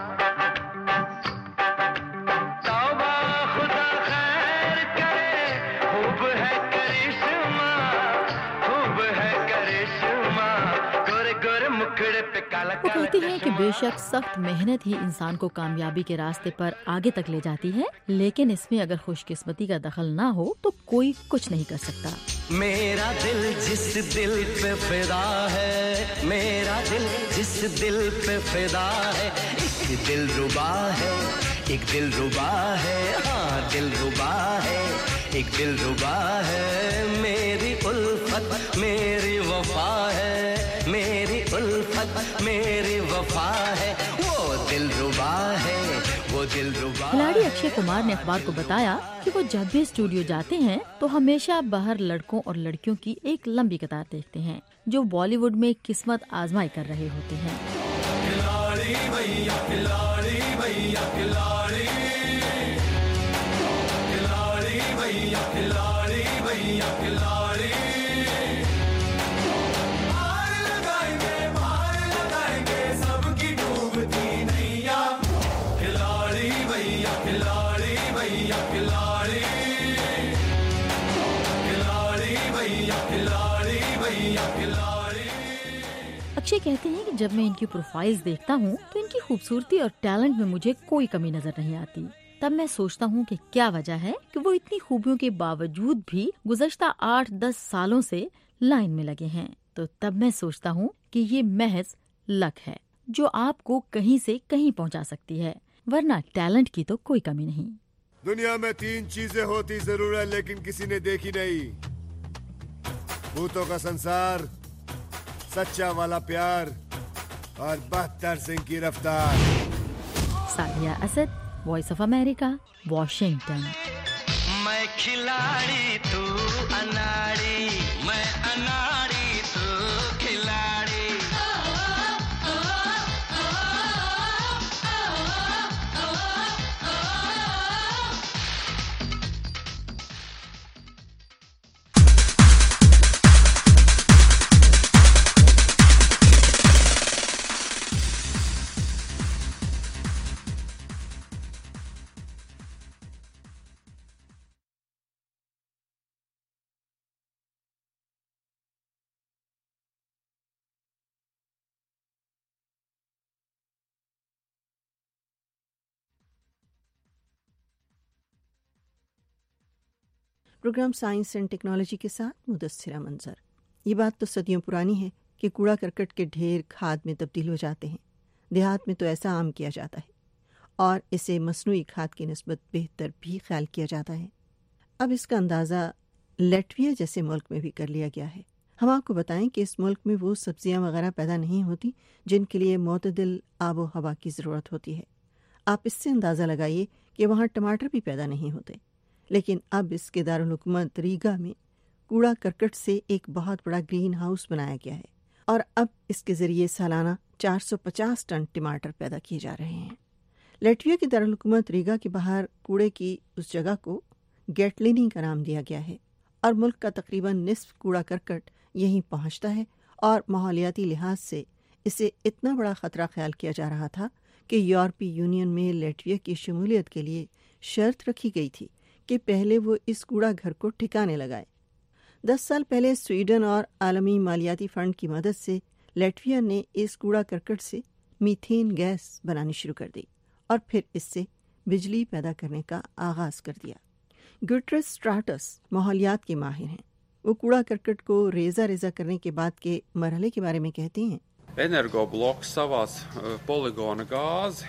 توبہ خدا خیر کرے، خوب ہے کرشمہ، خوب ہے کرشمہ، گورے گورے مکھڑے پہ کالا وہ کالا کہتے ہیں کہ چشمہ۔ بے شک سخت محنت ہی انسان کو کامیابی کے راستے پر آگے تک لے جاتی ہے، لیکن اس میں اگر خوش قسمتی کا دخل نہ ہو تو کوئی کچھ نہیں کر سکتا۔ میرا دل جس دل پہ فدا ہے، میرا دل جس دل پہ فدا ہے، ایک دل ربا ہے، ایک دل ربا ہے، ہاں دل ربا ہے، ایک دل ربا ہے، میری الفت میری وفا ہے، میری الفت میری وفا ہے، وہ دل ربا ہے، وہ دل ربا۔ کھلاڑی اکشے کمار نے اخبار کو بتایا کہ وہ جب بھی اسٹوڈیو جاتے ہیں تو ہمیشہ باہر لڑکوں اور لڑکیوں کی ایک لمبی قطار دیکھتے ہیں جو بالی ووڈ میں قسمت آزمائی کر رہے ہوتے ہیں۔ کھلاڑی بھیا کھلاڑی بھیا کھلاڑی، کھلاڑی بھیا کھلاڑی بھیا کھلاڑی، مار لگائیں گے مار لگائیں گے سب کی ڈوبتی نैیا، اکشے کہتے ہیں کہ جب میں ان کی پروفائلز دیکھتا ہوں تو ان کی خوبصورتی اور ٹیلنٹ میں مجھے کوئی کمی نظر نہیں آتی. تب میں سوچتا ہوں کہ کیا وجہ ہے کہ وہ اتنی خوبیوں کے باوجود بھی گزشتہ آٹھ دس سالوں سے لائن میں لگے ہیں. تو تب میں سوچتا ہوں کہ یہ محض لک ہے جو آپ کو کہیں سے کہیں پہنچا سکتی ہے، ورنہ ٹیلنٹ کی تو کوئی کمی نہیں. دنیا میں تین چیزیں ہوتی ضرور ہے لیکن کسی نے دیکھی نہیں: بھوتوں کا سنسار، سچا والا پیار اور بہتر سنگھ کی رفتار. Saliha Asad, voice of America, Washington. میں کھلاڑی تو اناڑی، میں اناڑی تو کھلاڑی. پروگرام سائنس اینڈ ٹیکنالوجی کے ساتھ مدثرہ منظر. یہ بات تو صدیوں پرانی ہے کہ کوڑا کرکٹ کے ڈھیر کھاد میں تبدیل ہو جاتے ہیں. دیہات میں تو ایسا عام کیا جاتا ہے اور اسے مصنوعی کھاد کی نسبت بہتر بھی خیال کیا جاتا ہے. اب اس کا اندازہ لیٹویا جیسے ملک میں بھی کر لیا گیا ہے. ہم آپ کو بتائیں کہ اس ملک میں وہ سبزیاں وغیرہ پیدا نہیں ہوتی جن کے لیے معتدل آب و ہوا کی ضرورت ہوتی ہے. آپ اس سے اندازہ لگائیے کہ وہاں ٹماٹر بھی پیدا نہیں ہوتے. لیکن اب اس کے دارالحکومت ریگا میں کوڑا کرکٹ سے ایک بہت بڑا گرین ہاؤس بنایا گیا ہے اور اب اس کے ذریعے سالانہ چار سو پچاس ٹن ٹماٹر پیدا کیے جا رہے ہیں. لیٹویا کی دارالحکومت ریگا کے باہر کوڑے کی اس جگہ کو گیٹلینی کا نام دیا گیا ہے اور ملک کا تقریباً نصف کوڑا کرکٹ یہیں پہنچتا ہے اور ماحولیاتی لحاظ سے اسے اتنا بڑا خطرہ خیال کیا جا رہا تھا کہ یورپی یونین میں لیٹویا کی شمولیت کے لیے شرط رکھی گئی تھی کہ پہلے وہ اس کوڑا گھر کو ٹھکانے لگائے. دس سال پہلے سویڈن اور عالمی مالیاتی فنڈ کی مدد سے لیٹویا نے اس کوڑا کرکٹ سے میتھین گیس بنانی شروع کر دی اور پھر اس سے بجلی پیدا کرنے کا آغاز کر dیا. گوٹرس اسٹراٹس ماحولیات کے ماہر ہیں. وہ کوڑا کرکٹ کو ریزہ ریزہ کرنے کے بعد کے مرحلے کے بارے میں کہتے ہیں. Energo bloks savās poligona gāzi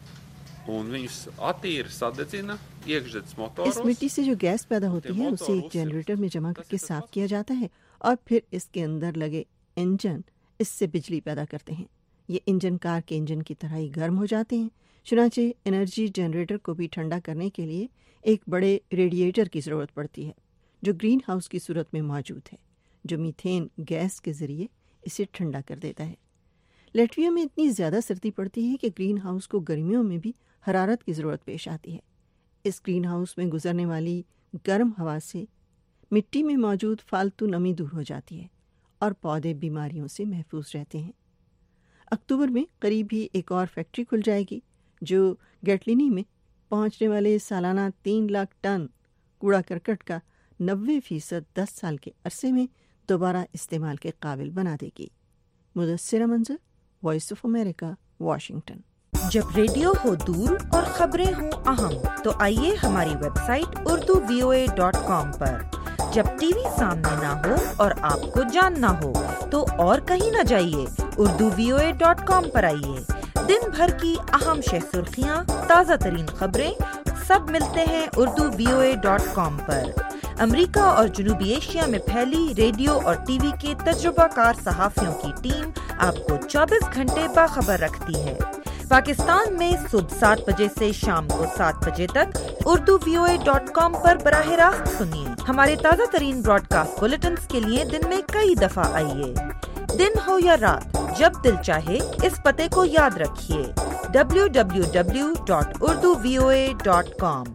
un viņus attīra, sadedzina iekšzemes motoros. اس مٹی سے جو گیس پیدا ہوتی ہے اسے ایک جنریٹر میں جمع کر کے صاف کیا جاتا ہے اور پھر اس کے اندر لگے انجن اس سے بجلی پیدا کرتے ہیں. یہ انجن کار کے انجن کی طرح ہی گرم ہو جاتے ہیں. چنانچہ انرجی جنریٹر کو بھی ٹھنڈا کرنے کے لیے ایک بڑے ریڈیٹر کی ضرورت پڑتی ہے جو گرین ہاؤس کی صورت میں موجود ہے، جو میتھین گیس کے ذریعے اسے ٹھنڈا کر دیتا ہے. لیٹویا میں اتنی زیادہ سردی پڑتی ہے کہ گرین ہاؤس کو گرمیوں میں بھی حرارت کی ضرورت پیش آتی ہے. اس گرین ہاؤس میں گزرنے والی گرم ہوا سے مٹی میں موجود فالتو نمی دور ہو جاتی ہے اور پودے بیماریوں سے محفوظ رہتے ہیں. اکتوبر میں قریب ہی ایک اور فیکٹری کھل جائے گی جو گیٹلینی میں پہنچنے والے سالانہ تین لاکھ ٹن کوڑا کرکٹ کا نوے فیصد دس سال کے عرصے میں دوبارہ استعمال کے قابل بنا دے گی. Mudassira Manzar, voice of America, Washington. جب ریڈیو ہو دور اور خبریں ہوں اہم تو آئیے ہماری website Urdu V O A dot com پر. جب ٹی وی سامنے نہ ہو اور آپ کو جاننا ہو تو اور کہیں نہ جائیے، Urdu V O A dot com پر آئیے. دن بھر کی اہم شہ سرخیاں، تازہ ترین خبریں سب ملتے ہیں Urdu V O A dot com پر. امریکہ اور جنوبی ایشیا میں پھیلی ریڈیو اور ٹی وی کے تجربہ کار صحافیوں کی ٹیم آپ کو چوبیس گھنٹے باخبر رکھتی ہے. پاکستان میں صبح سات بجے سے شام کو سات بجے تک Urdu V O A dot com پر براہ راست سنیے. ہمارے تازہ ترین براڈ کاسٹ بلیٹنز کے لیے دن میں کئی دفعہ آئیے. دن ہو یا رات، جب دل چاہے اس پتے کو یاد رکھیے: W W W dot Urdu V O A dot com.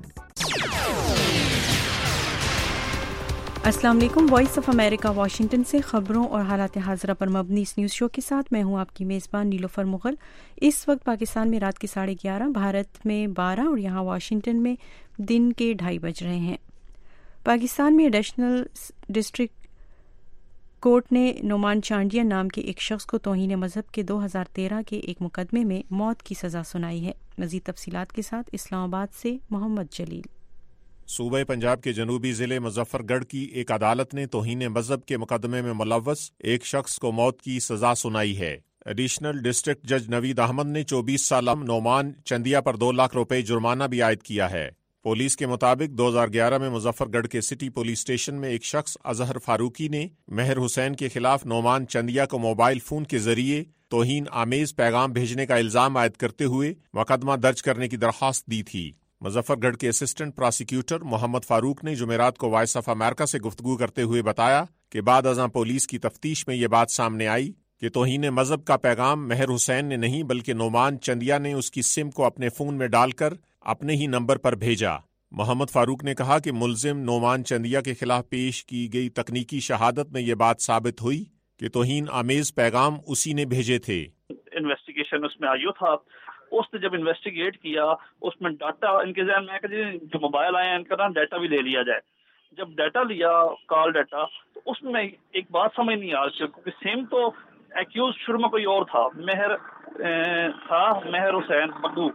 السلام علیکم. وائس آف امریکہ واشنگٹن سے خبروں اور حالات حاضرہ پر مبنی اس نیوز شو کے ساتھ میں ہوں آپ کی میزبان نیلوفر مغل. اس وقت پاکستان میں رات کے ساڑھے گیارہ، بھارت میں بارہ اور یہاں واشنگٹن میں دن کے ڈھائی بج رہے ہیں. پاکستان میں ایڈیشنل ڈسٹرکٹ کورٹ نے نعمان چانڈیا نام کے ایک شخص کو توہین مذہب کے دو ہزار تیرہ کے ایک مقدمے میں موت کی سزا سنائی ہے۔ مزید تفصیلات کے ساتھ اسلام آباد سے محمد جلیل۔ صوبہ پنجاب کے جنوبی ضلع مظفر گڑھ کی ایک عدالت نے توہین مذہب کے مقدمے میں ملوث ایک شخص کو موت کی سزا سنائی ہے۔ ایڈیشنل ڈسٹرکٹ جج نوید احمد نے چوبیس سالہ نعمان چندیا پر دو لاکھ روپے جرمانہ بھی عائد کیا ہے۔ پولیس کے مطابق دو ہزار گیارہ میں مظفر گڑھ کے سٹی پولیس اسٹیشن میں ایک شخص اظہر فاروقی نے مہر حسین کے خلاف نعمان چندیا کو موبائل فون کے ذریعے توہین آمیز پیغام بھیجنے کا الزام عائد کرتے ہوئے مقدمہ درج کرنے کی درخواست دی تھی۔ مظفر گڑھ کے اسسٹنٹ پراسیکیوٹر محمد فاروق نے جمعرات کو وائس آف امریکہ سے گفتگو کرتے ہوئے بتایا کہ بعد ازاں پولیس کی تفتیش میں یہ بات سامنے آئی کہ توہین مذہب کا پیغام مہر حسین نے نہیں بلکہ نعمان چندیا نے اس کی سم کو اپنے فون میں ڈال کر اپنے ہی نمبر پر بھیجا۔ محمد فاروق نے کہا کہ ملزم نعمان چندیا کے خلاف پیش کی گئی تکنیکی شہادت میں یہ بات ثابت ہوئی کہ توہین آمیز پیغام اسی نے بھیجے تھے۔ انویسٹیگیشن اس میں آئیو تھا، اس نے جب انویسٹیگیٹ کیا اس میں ڈاٹا ان کے ذہن میں کہ جو موبائل آئے ہیں ان کا نا ڈاٹا بھی لے لیا جائے۔ جب ڈاٹا لیا کال ڈاٹا تو اس میں ایک بات سمجھ نہیں آ رہی کیونکہ سیم تو ایکیوز شروع میں کوئی اور تھا، مہر تھا مہر حسین بگو،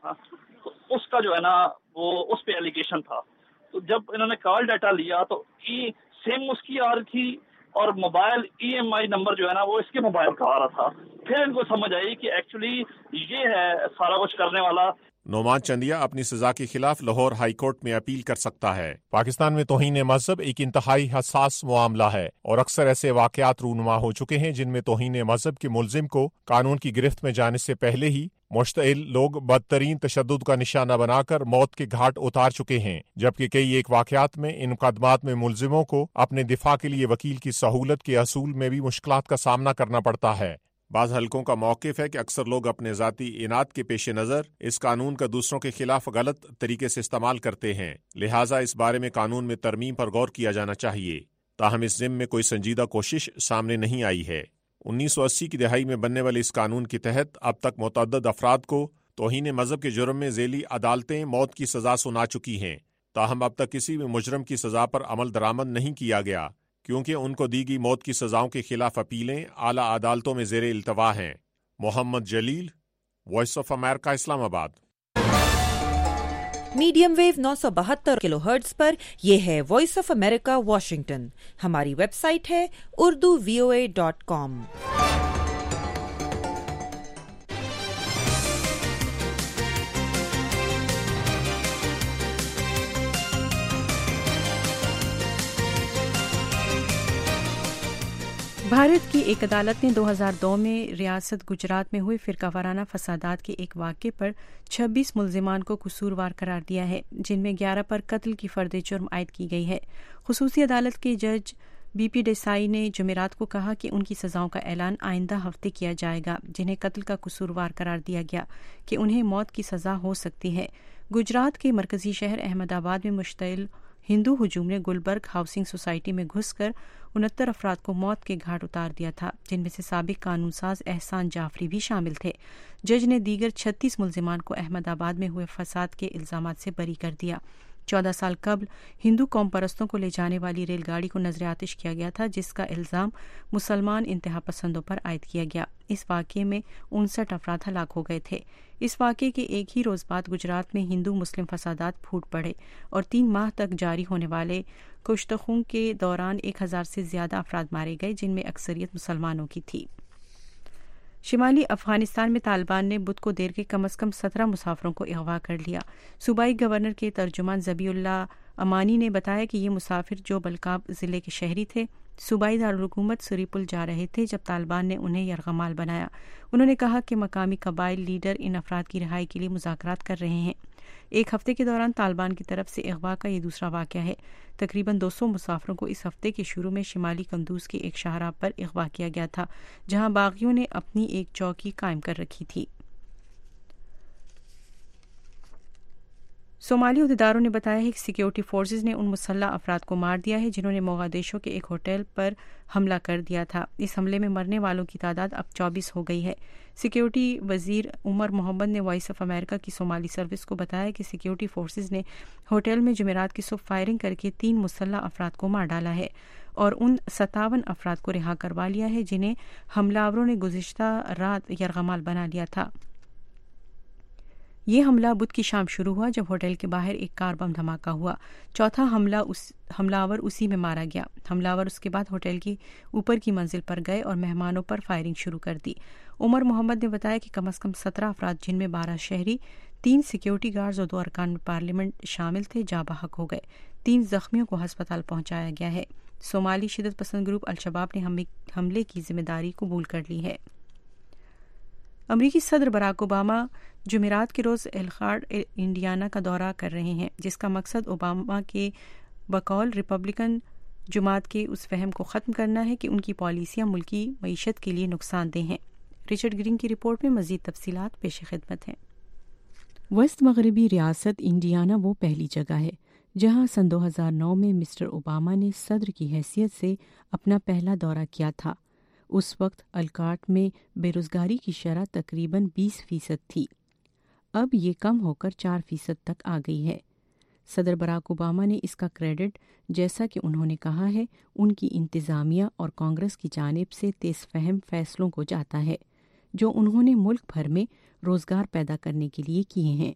اس کا جو ہے نا وہ اس پہ ایلیگیشن تھا۔ تو جب انہوں نے کال ڈاٹا لیا تو ای سیم اس کی آ رہی تھی اور mobile E M I number جو ہے نا وہ اس کے موبائل کا آ رہا تھا۔ پھر ان کو سمجھ آئی کہ ایکچولی یہ ہے سارا کچھ کرنے والا۔ نعمان چندیا اپنی سزا کے خلاف لاہور ہائی کورٹ میں اپیل کر سکتا ہے۔ پاکستان میں توہین مذہب ایک انتہائی حساس معاملہ ہے اور اکثر ایسے واقعات رونما ہو چکے ہیں جن میں توہین مذہب کے ملزم کو قانون کی گرفت میں جانے سے پہلے ہی مشتعل لوگ بدترین تشدد کا نشانہ بنا کر موت کے گھاٹ اتار چکے ہیں، جبکہ کئی ایک واقعات میں ان مقدمات میں ملزموں کو اپنے دفاع کے لیے وکیل کی سہولت کے حصول میں بھی مشکلات کا سامنا کرنا پڑتا ہے۔ بعض حلقوں کا موقف ہے کہ اکثر لوگ اپنے ذاتی اناد کے پیش نظر اس قانون کا دوسروں کے خلاف غلط طریقے سے استعمال کرتے ہیں، لہٰذا اس بارے میں قانون میں ترمیم پر غور کیا جانا چاہیے۔ تاہم اس ضمن میں کوئی سنجیدہ کوشش سامنے نہیں آئی ہے۔ انیس سو اسی کی دہائی میں بننے والے اس قانون کے تحت اب تک متعدد افراد کو توہین مذہب کے جرم میں ذیلی عدالتیں موت کی سزا سنا چکی ہیں، تاہم اب تک کسی بھی مجرم کی سزا پر عمل درآمد نہیں کیا گیا کیونکہ ان کو دی گئی موت کی سزاؤں کے خلاف اپیلیں اعلیٰ عدالتوں میں زیر التوا ہیں۔ محمد جلیل، voice of America, Islamabad. Medium wave نو سو بہتر کلو ہرٹز پر یہ ہے وائس آف امریکہ واشنگٹن۔ ہماری ویب سائٹ ہے Urdu V O A dot com. Bharat کی ایک عدالت نے دو ہزار دو میں ریاست گجرات میں ہوئے فرقہ وارانہ فسادات کے ایک واقعے پر چھبیس ملزمان کو قصوروار قرار دیا ہے، جن میں گیارہ پر قتل کی فرد جرم عائد کی گئی ہے۔ خصوصی عدالت کے جج بی پی دیسائی نے جمعرات کو کہا کہ ان کی سزاؤں کا اعلان آئندہ ہفتے کیا جائے گا، جنہیں قتل کا قصوروار قرار دیا گیا کہ انہیں موت کی سزا ہو سکتی ہے۔ گجرات کے مرکزی شہر احمد آباد میں مشتعل ہندو ہجوم نے گلبرگ ہاؤسنگ سوسائٹی میں گھس کر انہتر افراد کو موت کے گھاٹ اتار دیا تھا، جن میں سے سابق قانون ساز احسان جعفری بھی شامل تھے۔ جج نے دیگر چھتیس ملزمان کو احمد آباد میں ہوئے فساد کے الزامات سے بری کر دیا۔ چودہ سال قبل ہندو قوم پرستوں کو لے جانے والی ریل گاڑی کو نظر آتش کیا گیا تھا، جس کا الزام مسلمان انتہا پسندوں پر عائد کیا گیا۔ اس واقعے میں انسٹھ افراد ہلاک ہو گئے تھے۔ اس واقعے کے ایک ہی روز بعد گجرات میں ہندو مسلم فسادات پھوٹ پڑے اور تین ماہ تک جاری ہونے والے کشتخوں کے دوران ایک ہزار سے زیادہ افراد مارے گئے، جن میں اکثریت مسلمانوں کی تھی۔ شمالی افغانستان میں طالبان نے بدھ کو دیر کے کم از کم سترہ مسافروں کو اغوا کر لیا۔ صوبائی گورنر کے ترجمان ذبیح اللہ امانی نے بتایا کہ یہ مسافر جو بلکاب ضلع کے شہری تھے، صوبائی دارالحکومت سریپل جا رہے تھے جب طالبان نے انہیں یرغمال بنایا۔ انہوں نے کہا کہ مقامی قبائل لیڈر ان افراد کی رہائی کے لیے مذاکرات کر رہے ہیں۔ ایک ہفتے کے دوران طالبان کی طرف سے اغوا کا یہ دوسرا واقعہ ہے۔ تقریباً دو سو مسافروں کو اس ہفتے کے شروع میں شمالی قندوز کے ایک شاہراہ پر اغوا کیا گیا تھا، جہاں باغیوں نے اپنی ایک چوکی قائم کر رکھی تھی۔ صومالی عہدیداروں نے بتایا ہے کہ سیکیورٹی فورسز نے ان مسلح افراد کو مار دیا ہے جنہوں نے موغادیشو کے ایک ہوٹل پر حملہ کر دیا تھا۔ اس حملے میں مرنے والوں کی تعداد اب چوبیس ہو گئی ہے۔ سیکیورٹی وزیر عمر محمد نے وائس آف امریکہ کی صومالی سروس کو بتایا کہ سیکیورٹی فورسز نے ہوٹل میں جمعرات کی صبح فائرنگ کر کے تین مسلح افراد کو مار ڈالا ہے۔ اور ان ستاون افراد کو رہا کروا لیا ہے جنہیں حملہ آوروں نے گزشتہ رات یرغمال بنا لیا تھا۔ یہ حملہ بدھ کی شام شروع ہوا جب ہوٹل کے باہر ایک کار بم دھماکہ ہوا۔ چوتھا حملہ اس حملہ آور اسی میں مارا گیا۔ حملہ آور اس کے بعد ہوٹل کی اوپر کی منزل پر گئے اور مہمانوں پر فائرنگ شروع کر دی۔ عمر محمد نے بتایا کہ کم از کم سترہ افراد جن میں بارہ شہری، تین سیکیورٹی گارڈز اور دو ارکان پارلیمنٹ شامل تھے جاں بحق ہو گئے۔ تین زخمیوں کو ہسپتال پہنچایا گیا ہے۔ صومالی شدت پسند گروپ الشباب نے حملے کی ذمہ داری قبول کر لی ہے۔ امریکی صدر براک اوباما جمعرات کے روز ایلخارڈ انڈیانا کا دورہ کر رہے ہیں، جس کا مقصد اوباما کے بقول ریپبلکن جماعت کے اس فہم کو ختم کرنا ہے کہ ان کی پالیسیاں ملکی معیشت کے لیے نقصان دہ ہیں۔ رچرڈ گرین کی رپورٹ میں مزید تفصیلات پیش خدمت ہیں۔ وسط مغربی ریاست انڈیانا وہ پہلی جگہ ہے جہاں سن دو ہزار نو میں مسٹر اوباما نے صدر کی حیثیت سے اپنا پہلا دورہ کیا تھا۔ اس وقت الکارٹ میں بے روزگاری کی شرح تقریباً بیس فیصد تھی۔ اب یہ کم ہو کر چار فیصد تک آ گئی ہے۔ صدر براک اوباما نے اس کا کریڈٹ، جیسا کہ انہوں نے کہا ہے، ان کی انتظامیہ اور کانگریس کی جانب سے تیز فہم فیصلوں کو جاتا ہے جو انہوں نے ملک بھر میں روزگار پیدا کرنے کے لیے کیے ہیں۔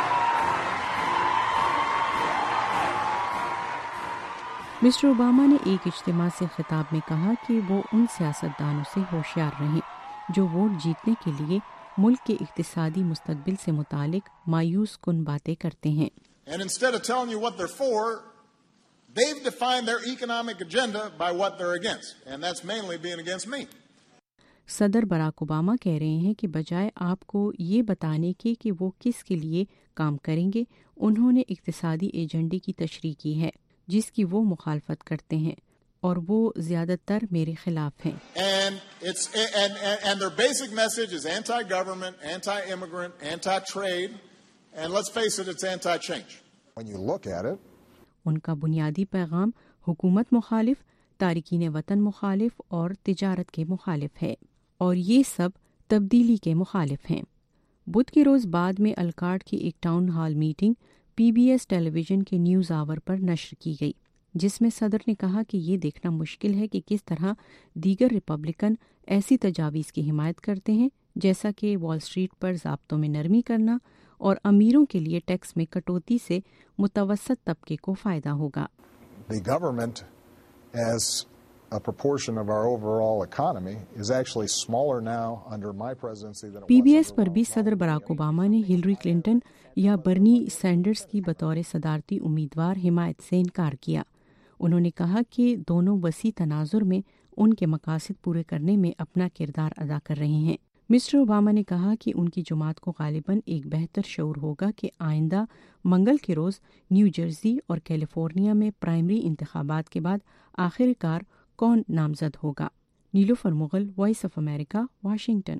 مسٹر اوباما نے ایک اجتماع سے خطاب میں کہا کہ وہ ان سیاستدانوں سے ہوشیار رہیں جو ووٹ جیتنے کے لیے ملک کے اقتصادی مستقبل سے متعلق مایوس کن باتیں کرتے ہیں۔ And instead of telling you what they're for, they've defined their economic agenda by what they're against, and that's mainly being against me. صدر براک اوباما کہہ رہے ہیں کہ بجائے آپ کو یہ بتانے کے کہ وہ کس کے لیے کام کریں گے، انہوں نے اقتصادی ایجنڈے کی تشریح کی ہے جس کی وہ مخالفت کرتے ہیں، اور وہ زیادہ تر میرے خلاف ہیں۔ And it's and and, and their basic message is anti-government, anti-immigrant, anti-trade, and let's face it, it's anti-change. When you look at it, ان کا بنیادی پیغام حکومت مخالف، تارکین وطن مخالف اور تجارت کے مخالف ہے، اور یہ سب تبدیلی کے مخالف ہیں۔ بدھ کے روز بعد میں الکارٹ کی ایک town hall meeting P B S television کے نیوز آور پر نشر کی گئی، جس میں صدر نے کہا کہ یہ دیکھنا مشکل ہے کہ کس طرح دیگر ریپبلکن ایسی تجاویز کی حمایت کرتے ہیں جیسا کہ وال اسٹریٹ پر ضابطوں میں نرمی کرنا اور امیروں کے لیے ٹیکس میں کٹوتی سے متوسط طبقے کو فائدہ ہوگا۔ The government, as a proportion of our overall economy, is actually smaller now under my presidency than it was. P B S پر بھی صدر براک اوباما نے ہلری کلنٹن یا برنی سینڈرز کی بطور صدارتی امیدوار حمایت سے انکار کیا۔ انہوں نے کہا کہ دونوں وسیع تناظر میں ان کے مقاصد پورے کرنے میں اپنا کردار ادا کر رہے ہیں۔ مسٹر اوباما نے کہا کہ ان کی جماعت کو غالباً ایک بہتر شعور ہوگا کہ آئندہ منگل کے روز نیو جرسی اور کیلیفورنیا میں پرائمری انتخابات کے بعد آخر کار کون نامزد ہوگا۔ Nilofar Mughal, voice of America, Washington.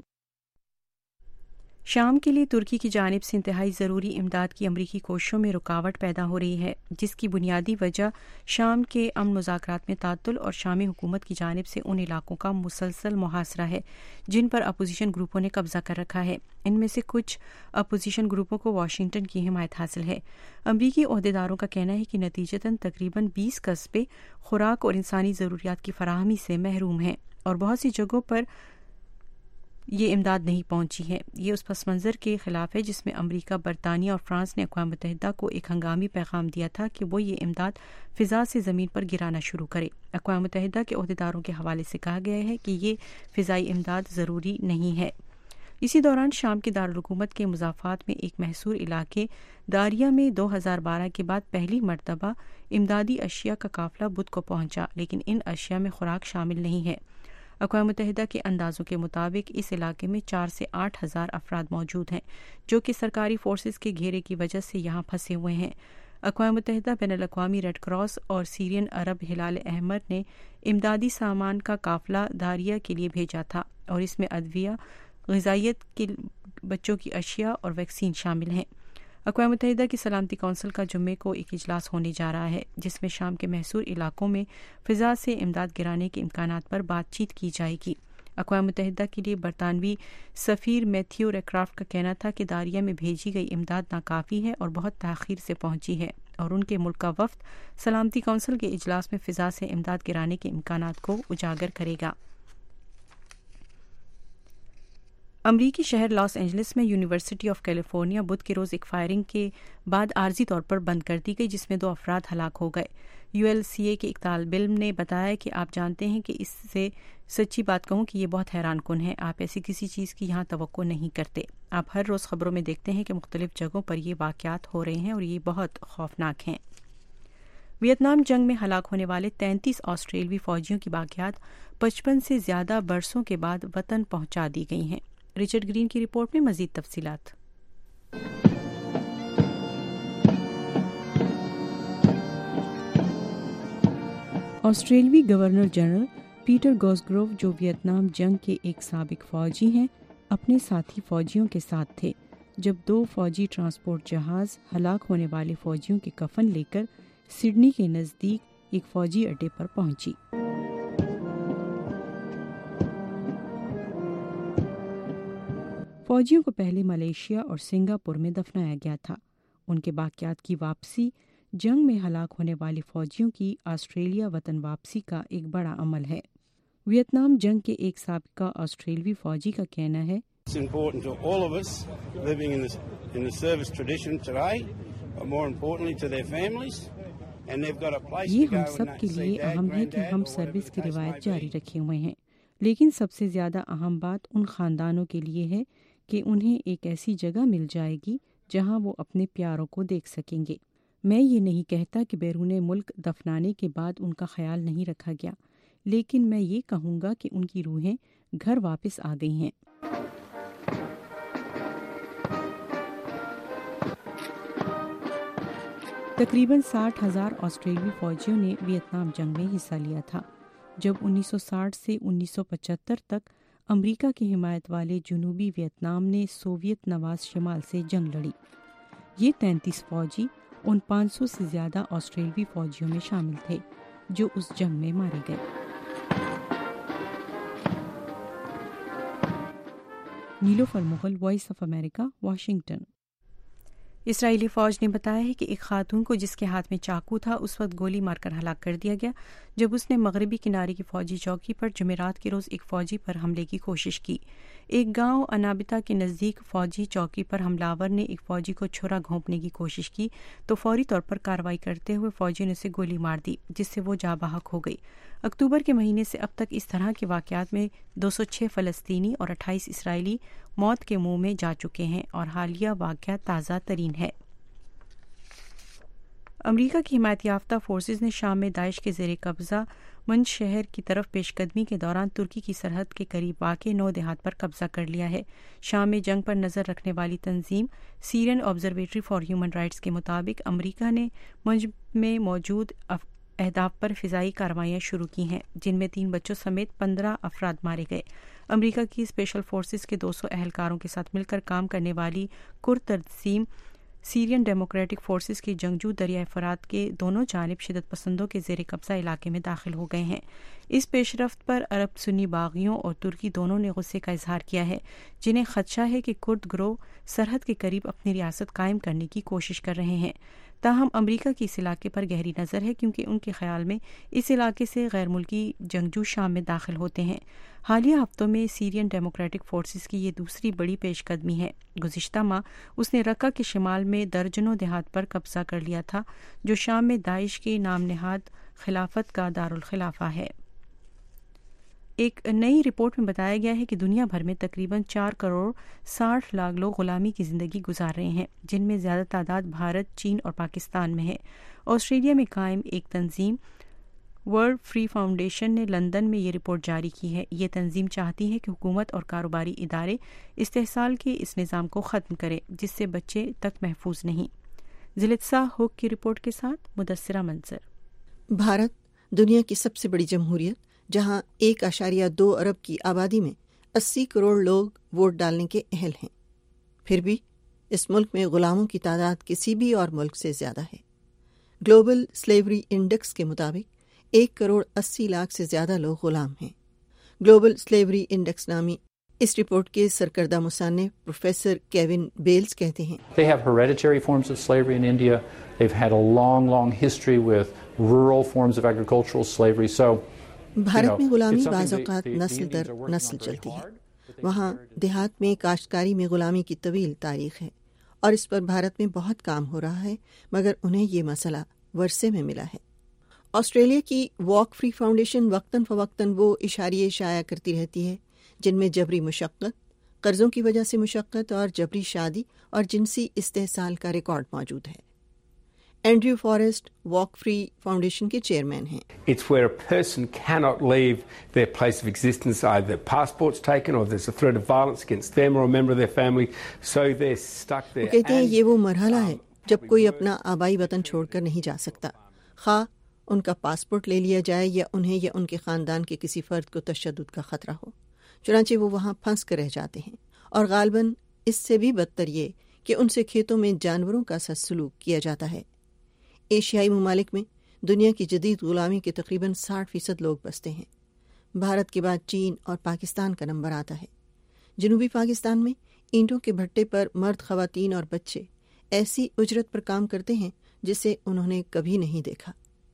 شام کے لیے ترکی کی جانب سے انتہائی ضروری امداد کی امریکی کوششوں میں رکاوٹ پیدا ہو رہی ہے، جس کی بنیادی وجہ شام کے امن مذاکرات میں تعطل اور شامی حکومت کی جانب سے ان علاقوں کا مسلسل محاصرہ ہے جن پر اپوزیشن گروپوں نے قبضہ کر رکھا ہے۔ ان میں سے کچھ اپوزیشن گروپوں کو واشنگٹن کی حمایت حاصل ہے۔ امریکی عہدیداروں کا کہنا ہے کہ نتیجتاً تقریباً بیس قصبے خوراک اور انسانی ضروریات کی فراہمی سے محروم ہیں، اور بہت سی جگہوں پر یہ امداد نہیں پہنچی ہے۔ یہ اس پس منظر کے خلاف ہے جس میں امریکہ، برطانیہ اور فرانس نے اقوام متحدہ کو ایک ہنگامی پیغام دیا تھا کہ وہ یہ امداد فضا سے زمین پر گرانا شروع کرے۔ اقوام متحدہ کے عہدیداروں کے حوالے سے کہا گیا ہے کہ یہ فضائی امداد ضروری نہیں ہے۔ اسی دوران شام کے دارالحکومت کے مضافات میں ایک محصور علاقے داریہ میں دو ہزار بارہ کے بعد پہلی مرتبہ امدادی اشیاء کا قافلہ بدھ کو پہنچا، لیکن ان اشیاء میں خوراک شامل نہیں ہے۔ اقوام متحدہ کے اندازوں کے مطابق اس علاقے میں چار سے آٹھ ہزار افراد موجود ہیں جو کہ سرکاری فورسز کے گھیرے کی وجہ سے یہاں پھنسے ہوئے ہیں۔ اقوام متحدہ، بین الاقوامی ریڈ کراس اور سیرین عرب ہلال احمر نے امدادی سامان کا قافلہ داریہ کے لیے بھیجا تھا، اور اس میں ادویہ، غذائیت کے بچوں کی اشیاء اور ویکسین شامل ہیں۔ اقوام متحدہ کی سلامتی کونسل کا جمعے کو ایک اجلاس ہونے جا رہا ہے جس میں شام کے محصور علاقوں میں فضا سے امداد گرانے کے امکانات پر بات چیت کی جائے گی۔ اقوام متحدہ کے لیے برطانوی سفیر میتھیو ریکرافٹ کا کہنا تھا کہ داریہ میں بھیجی گئی امداد ناکافی ہے اور بہت تاخیر سے پہنچی ہے۔ اور ان کے ملک کا وفد سلامتی کونسل کے اجلاس میں فضا سے امداد گرانے کے امکانات کو اجاگر کرے گا۔ امریکی شہر لاس اینجلس میں یونیورسٹی آف کیلیفورنیا بدھ کے روز ایک فائرنگ کے بعد عارضی طور پر بند کر دی گئی، جس میں دو افراد ہلاک ہو گئے۔ یو ایل سی اے کے ایک طالب علم نے بتایا کہ آپ جانتے ہیں کہ اس سے سچی بات کہوں کہ یہ بہت حیران کن ہے، آپ ایسی کسی چیز کی یہاں توقع نہیں کرتے۔ آپ ہر روز خبروں میں دیکھتے ہیں کہ مختلف جگہوں پر یہ واقعات ہو رہے ہیں اور یہ بہت خوفناک ہیں۔ ویتنام جنگ میں ہلاک ہونے والے تینتیس آسٹریلوی فوجیوں کی باقیات پچپن سے زیادہ برسوں کے بعد وطن پہنچا دی گئی ہیں۔ رچرڈ گرین کی رپورٹ میں مزید تفصیلات۔ آسٹریلوی گورنر جنرل پیٹر گاسگروو، جو ویتنام جنگ کے ایک سابق فوجی ہیں، اپنے ساتھی فوجیوں کے ساتھ تھے جب دو فوجی ٹرانسپورٹ جہاز ہلاک ہونے والے فوجیوں کے کفن لے کر سڈنی کے نزدیک ایک فوجی اڈے پر پہنچی۔ فوجیوں کو پہلے ملیشیا اور سنگاپور میں دفنایا گیا تھا۔ ان کے باقیات کی واپسی جنگ میں ہلاک ہونے والے فوجیوں کی آسٹریلیا وطن واپسی کا ایک بڑا عمل ہے۔ ویتنام جنگ کے ایک سابقہ آسٹریلوی فوجی کا کہنا ہے It's important to all of us living in the, in the service tradition today, but more importantly to their families, and they've got a place to یہ go ہم and سب کے see لیے dad, اہم ہے کہ granddad, ہم or سروس whatever کی the case روایت may جاری be. رکھے ہوئے ہیں، لیکن سب سے زیادہ اہم بات ان خاندانوں کے لیے ہے کہ انہیں ایک ایسی جگہ مل جائے گی جہاں وہ اپنے پیاروں کو دیکھ سکیں گے۔ میں یہ نہیں کہتا کہ بیرون ملک دفنانے کے بعد ان کا خیال نہیں رکھا گیا، لیکن میں یہ کہوں گا کہ ان کی روحیں گھر واپس آ گئی ہیں۔ تقریباً ساٹھ ہزار آسٹریلوی فوجیوں نے ویتنام جنگ میں حصہ لیا تھا، جب انیس سو ساٹھ سے انیس سو پچہتر تک امریکہ کی حمایت والے جنوبی ویتنام نے سوویت نواز شمال سے جنگ لڑی۔ یہ تینتیس فوجی ان پانچ سو سے زیادہ آسٹریلوی فوجیوں میں شامل تھے جو اس جنگ میں مارے گئے۔ Nilofar Mughal, voice of America, Washington. اسرائیلی فوج نے بتایا ہے کہ ایک خاتون کو جس کے ہاتھ میں چاقو تھا اس وقت گولی مار کر ہلاک کر دیا گیا جب اس نے مغربی کنارے کی فوجی چوکی پر جمعرات کے روز ایک فوجی پر حملے کی کوشش کی۔ ایک گاؤں انابتا کے نزدیک فوجی چوکی پر حملہ نے ایک فوجی کو چھرا گھونپنے کی کوشش کی تو فوری طور پر کارروائی کرتے ہوئے فوجی نے اسے گولی مار دی، جس سے وہ جاں بحق ہو گئی۔ اکتوبر کے مہینے سے اب تک اس طرح کے واقعات میں دو سو چھ فلسطینی اور اٹھائیس اسرائیلی موت کے منہ میں جا چکے ہیں اور حالیہ واقعہ تازہ ترین ہے۔ امریکہ کی حمایت یافتہ فورسز نے شام میں داعش کے زیر قبضہ منج شہر کی طرف پیش قدمی کے دوران ترکی کی سرحد کے قریب واقع نو دیہات پر قبضہ کر لیا ہے۔ شام میں جنگ پر نظر رکھنے والی تنظیم Syrian observatory for human rights کے مطابق امریکہ نے منج میں موجود اہداف پر فضائی کارروائیاں شروع کی ہیں، جن میں تین بچوں سمیت پندرہ افراد مارے گئے۔ امریکہ کی اسپیشل فورسز کے دو سو اہلکاروں کے ساتھ مل کر کام کرنے والی کرد تنظیم سیرین ڈیموکریٹک فورسز کے جنگجو دریائے فرات کے دونوں جانب شدت پسندوں کے زیر قبضہ علاقے میں داخل ہو گئے ہیں۔ اس پیش رفت پر عرب سنی باغیوں اور ترکی دونوں نے غصے کا اظہار کیا ہے، جنہیں خدشہ ہے کہ کرد گروہ سرحد کے قریب اپنی ریاست قائم کرنے کی کوشش کر رہے ہیں۔ تاہم امریکہ کی اس علاقے پر گہری نظر ہے کیونکہ ان کے خیال میں اس علاقے سے غیر ملکی جنگجو شام میں داخل ہوتے ہیں۔ حالیہ ہفتوں میں سیرین ڈیموکریٹک فورسز کی یہ دوسری بڑی پیش قدمی ہے۔ گزشتہ ماہ اس نے رقہ کے شمال میں درجنوں دیہات پر قبضہ کر لیا تھا، جو شام میں داعش کے نام نہاد خلافت کا دارالخلافہ ہے۔ ایک نئی رپورٹ میں بتایا گیا ہے کہ دنیا بھر میں تقریباً چار کروڑ ساٹھ لاکھ لوگ غلامی کی زندگی گزار رہے ہیں، جن میں زیادہ تعداد بھارت، چین اور پاکستان میں ہے۔ آسٹریلیا میں قائم ایک تنظیم ورلڈ فری فاؤنڈیشن نے لندن میں یہ رپورٹ جاری کی ہے۔ یہ تنظیم چاہتی ہے کہ حکومت اور کاروباری ادارے استحصال کے اس نظام کو ختم کریں جس سے بچے تک محفوظ نہیں۔ زلتسا ہوک کی رپورٹ کے ساتھ مدثرہ منصر۔ بھارت دنیا کی سب سے بڑی جمہوریت، جہاں ایک اشاریہ دو ارب کی آبادی میں اسی کروڑ لوگ ووٹ ڈالنے کے اہل ہیں، پھر بھی اس ملک میں غلاموں کی تعداد کسی بھی اور ملک سے زیادہ ہے۔ گلوبل سلیوری انڈیکس کے مطابق ایک کروڑ اسی لاکھ سے زیادہ لوگ غلام ہیں۔ گلوبل سلیوری انڈیکس نامی اس رپورٹ کے سرکردہ مصنف پروفیسر کیون بیلز کہتے ہیں They have hereditary forms of slavery in India. They've had a long, long history with rural forms of agricultural slavery. So, Bharat میں غلامی بعض اوقات نسل در نسل چلتی ہے. وہاں دیہات میں کاشتکاری میں غلامی کی طویل تاریخ ہے اور اس پر بھارت میں بہت کام ہو رہا ہے، مگر انہیں یہ مسئلہ ورثے میں ملا ہے. آسٹریلیا کی واک فری فاؤنڈیشن وقتاً فوقتاً وہ اشاریے شائع کرتی رہتی ہے جن میں جبری مشقت، قرضوں کی وجہ سے مشقت اور جبری شادی اور جنسی استحصال کا ریکارڈ موجود ہے. Andrew Forrest walk free foundation کے چیئرمین ہیں. It's where a person cannot leave their place of existence, either passport's taken or there's a threat of violence against them or a member of their family, so they're stuck there. وہ کہتے ہیں یہ وہ مرحلہ ہے جب کوئی اپنا آبائی وطن چھوڑ کر نہیں جا سکتا، خواہ ان کا پاسپورٹ لے لیا جائے یا انہیں یا ان کے خاندان کے کسی فرد کو تشدد کا خطرہ ہو. چنانچہ وہ وہاں پھنس کر رہ جاتے ہیں، اور غالباً اس سے بھی بدتر یہ کہ ان سے کھیتوں میں جانوروں کا سا سلوک کیا جاتا ہے. ایشیائی ممالک میں دنیا کی جدید غلامی کے تقریباً ساٹھ فیصد لوگ بستے ہیں. بھارت کے بعد چین اور پاکستان کا نمبر آتا ہے. جنوبی پاکستان میں اینٹوں کے بھٹے پر مرد، خواتین اور بچے ایسی اجرت پر کام کرتے ہیں جسے انہوں نے کبھی نہیں دیکھا.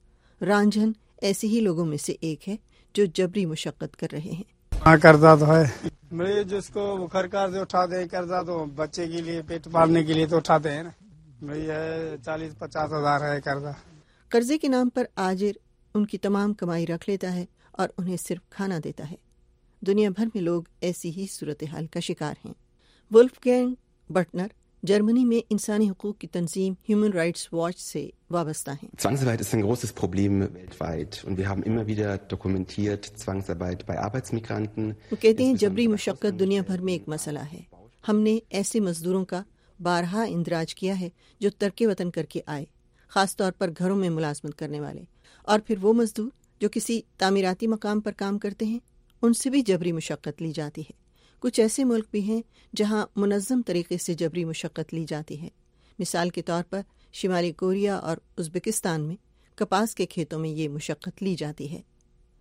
رانجھن ایسے ہی لوگوں میں سے ایک ہے جو جبری مشقت کر رہے ہیں. ہاں قرضہ تو ہے، میرے جس کو گھر قرض اٹھاتے ہیں، قرضہ تو بچے کے لیے پیٹ پالنے کے لیے تو اٹھاتے ہیں نا. میری ہے چالیس پچاس ہزار ہے قرضہ. قرضے کے نام پر آجر ان کی تمام کمائی رکھ لیتا ہے اور انہیں صرف کھانا دیتا ہے. دنیا بھر میں لوگ ایسی ہی صورتحال کا شکار ہیں. ولف گینگ بٹنر جرمنی میں انسانی حقوق کی تنظیم ہیومن رائٹس واچ سے وابستہ ہیں. Zwangsarbeit ist ein großes Problem weltweit und wir haben immer wieder dokumentiert Zwangsarbeit bei Arbeitsmigranten. وہ کہتے ہیں جبری مشقت دنیا بھر میں ایک مسئلہ ہے. ہم نے ایسے مزدوروں کا بارہا اندراج کیا ہے جو ترک وطن کر کے آئے، خاص طور پر گھروں میں ملازمت کرنے والے، اور پھر وہ مزدور جو کسی تعمیراتی مقام پر کام کرتے ہیں ان سے بھی جبری مشقت لی جاتی ہے. کچھ ایسے ملک بھی ہیں جہاں منظم طریقے سے جبری مشقت لی جاتی ہے. مثال کے طور پر شمالی کوریا اور ازبکستان میں کپاس کے کھیتوں میں یہ مشقت لی جاتی ہے.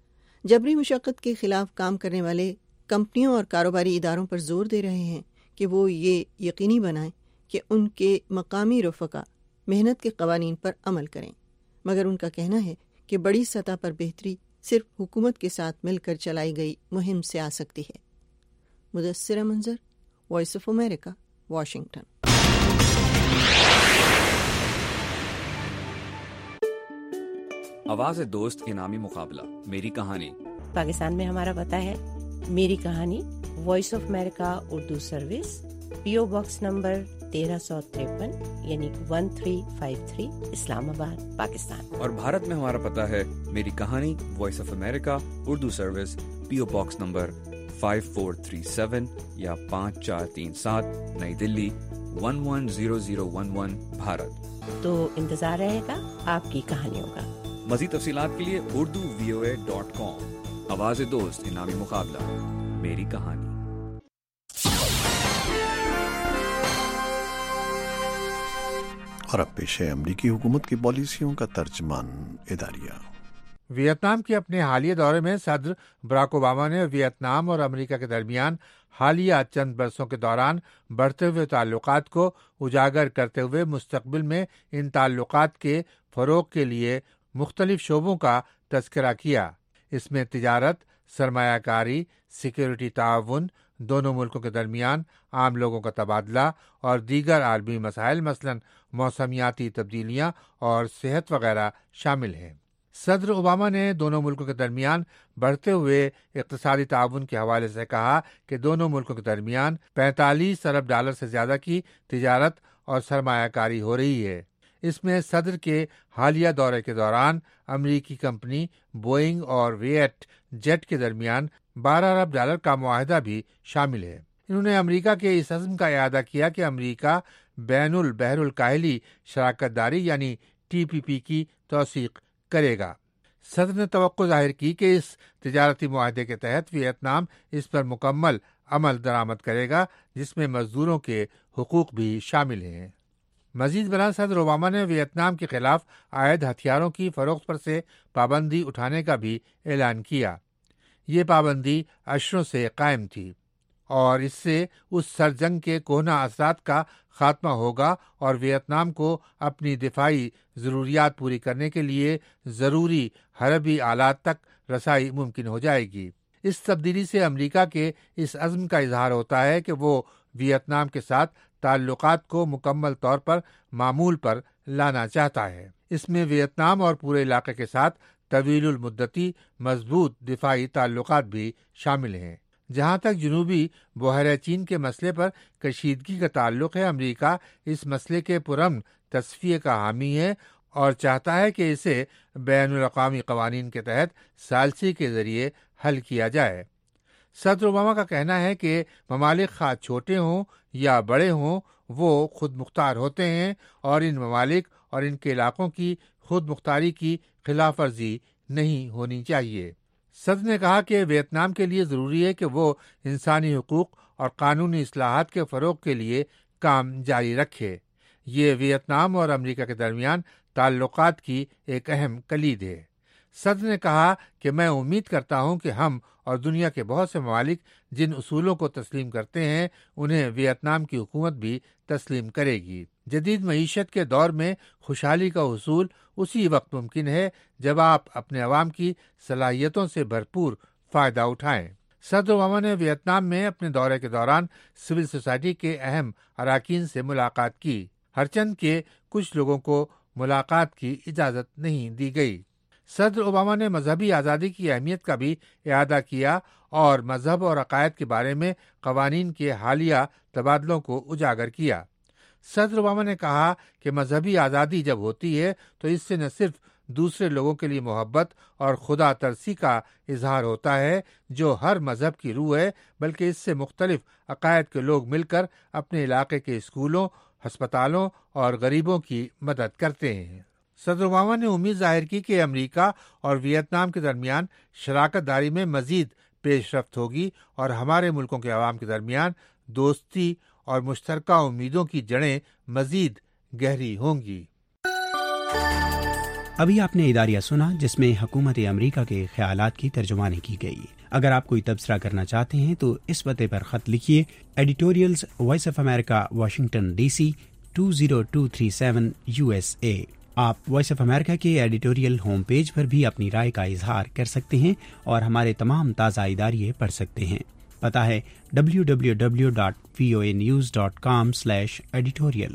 جبری مشقت کے خلاف کام کرنے والے کمپنیوں اور کاروباری اداروں پر زور دے رہے ہیں کہ وہ یہ یقینی بنائیں کہ ان کے مقامی رفقا محنت کے قوانین پر عمل کریں، مگر ان کا کہنا ہے کہ بڑی سطح پر بہتری صرف حکومت کے ساتھ مل کر چلائی گئی مہم سے آ سکتی ہے. مدثرہ Manzar, voice of America, Washington. آواز دوست انعامی مقابلہ میری کہانی. پاکستان میں ہمارا پتہ ہے میری کہانی، voice of America Urdu service, P O box number تیرہ سو تریپن یعنی one three five three, Islamabad, Pakistan. اور بھارت میں ہمارا پتہ ہے میری کہانی، voice of America Urdu service, P O box number five four three seven یا پانچ چار تین سات، نئی Dilli one one zero zero one one, Bharat. تو انتظار رہے گا آپ کی کہانیوں کا. مزید تفصیلات کے لیے Urdu V O A dot کام. آواز دوست انعامی مقابلہ میری کہانی. اور اب پیش ہے امریکی حکومت کی پالیسیوں کا ترجمان اداریہ. ویتنام کے اپنے حالیہ دورے میں صدر براک اوباما نے ویتنام اور امریکہ کے درمیان حالیہ چند برسوں کے دوران بڑھتے ہوئے تعلقات کو اجاگر کرتے ہوئے مستقبل میں ان تعلقات کے فروغ کے لیے مختلف شعبوں کا تذکرہ کیا. اس میں تجارت، سرمایہ کاری، سیکیورٹی تعاون، دونوں ملکوں کے درمیان عام لوگوں کا تبادلہ اور دیگر عالمی مسائل مثلاً موسمیاتی تبدیلیاں اور صحت وغیرہ شامل ہیں. صدر اوباما نے دونوں ملکوں کے درمیان بڑھتے ہوئے اقتصادی تعاون کے حوالے سے کہا کہ دونوں ملکوں کے درمیان پینتالیس ارب ڈالر سے زیادہ کی تجارت اور سرمایہ کاری ہو رہی ہے. اس میں صدر کے حالیہ دورے کے دوران امریکی کمپنی بوئنگ اور ویٹ جیٹ کے درمیان بارہ ارب ڈالر کا معاہدہ بھی شامل ہے. انہوں نے امریکہ کے اس عزم کا اعادہ کیا کہ امریکہ بین البحر الکاہلی شراکت داری یعنی ٹی پی پی کی توثیق کرے گا. صدر نے توقع ظاہر کی کہ اس تجارتی معاہدے کے تحت ویتنام اس پر مکمل عمل درآمد کرے گا جس میں مزدوروں کے حقوق بھی شامل ہیں. مزید برآں صدر اوباما نے ویتنام کے خلاف عائد ہتھیاروں کی فروخت پر سے پابندی اٹھانے کا بھی اعلان کیا. یہ پابندی اشروں سے قائم تھی اور اس سے اس سرجنگ کے کوہنا اثرات کا خاتمہ ہوگا اور ویتنام کو اپنی دفاعی ضروریات پوری کرنے کے لیے ضروری حربی آلات تک رسائی ممکن ہو جائے گی۔ اس تبدیلی سے امریکہ کے اس عزم کا اظہار ہوتا ہے کہ وہ ویتنام کے ساتھ تعلقات کو مکمل طور پر معمول پر لانا چاہتا ہے۔ اس میں ویتنام اور پورے علاقے کے ساتھ طویل المدتی مضبوط دفاعی تعلقات بھی شامل ہیں۔ جہاں تک جنوبی بحیرہ چین کے مسئلے پر کشیدگی کا تعلق ہے، امریکہ اس مسئلے کے پرامن تصفیے کا حامی ہے اور چاہتا ہے کہ اسے بین الاقوامی قوانین کے تحت ثالثی کے ذریعے حل کیا جائے۔ صدر اوباما کا کہنا ہے کہ ممالک خواہ چھوٹے ہوں یا بڑے ہوں، وہ خود مختار ہوتے ہیں اور ان ممالک اور ان کے علاقوں کی خود مختاری کی خلاف ورزی نہیں ہونی چاہیے۔ صدر نے کہا کہ ویتنام کے لیے ضروری ہے کہ وہ انسانی حقوق اور قانونی اصلاحات کے فروغ کے لیے کام جاری رکھے۔ یہ ویتنام اور امریکہ کے درمیان تعلقات کی ایک اہم کلید ہے۔ صدر نے کہا کہ میں امید کرتا ہوں کہ ہم اور دنیا کے بہت سے ممالک جن اصولوں کو تسلیم کرتے ہیں انہیں ویتنام کی حکومت بھی تسلیم کرے گی۔ جدید معیشت کے دور میں خوشحالی کا حصول اسی وقت ممکن ہے جب آپ اپنے عوام کی صلاحیتوں سے بھرپور فائدہ اٹھائیں۔ صدر اوباما نے ویتنام میں اپنے دورے کے دوران سول سوسائٹی کے اہم اراکین سے ملاقات کی، ہرچند کہ کچھ لوگوں کو ملاقات کی اجازت نہیں دی گئی۔ صدر اوباما نے مذہبی آزادی کی اہمیت کا بھی اعادہ کیا اور مذہب اور عقائد کے بارے میں قوانین کے حالیہ تبادلوں کو اجاگر کیا۔ صدر اوباما نے کہا کہ مذہبی آزادی جب ہوتی ہے تو اس سے نہ صرف دوسرے لوگوں کے لیے محبت اور خدا ترسی کا اظہار ہوتا ہے جو ہر مذہب کی روح ہے، بلکہ اس سے مختلف عقائد کے لوگ مل کر اپنے علاقے کے اسکولوں، ہسپتالوں اور غریبوں کی مدد کرتے ہیں۔ صدر اوباما نے امید ظاہر کی کہ امریکہ اور ویتنام کے درمیان شراکت داری میں مزید پیش رفت ہوگی اور ہمارے ملکوں کے عوام کے درمیان دوستی اور مشترکہ امیدوں کی جڑیں مزید گہری ہوں گی۔ ابھی آپ نے اداریہ سنا جس میں حکومت امریکہ کے خیالات کی ترجمانی کی گئی۔ اگر آپ کوئی تبصرہ کرنا چاہتے ہیں تو اس پتے پر خط لکھیے، editorials voice of America, Washington D C two zero two three seven U S A. آپ وائس آف امریکہ کے ایڈیٹوریل ہوم پیج پر بھی اپنی رائے کا اظہار کر سکتے ہیں اور ہمارے تمام تازہ اداریے پڑھ سکتے ہیں۔ پتہ ہے W W W dot V O A news dot com slash editorial.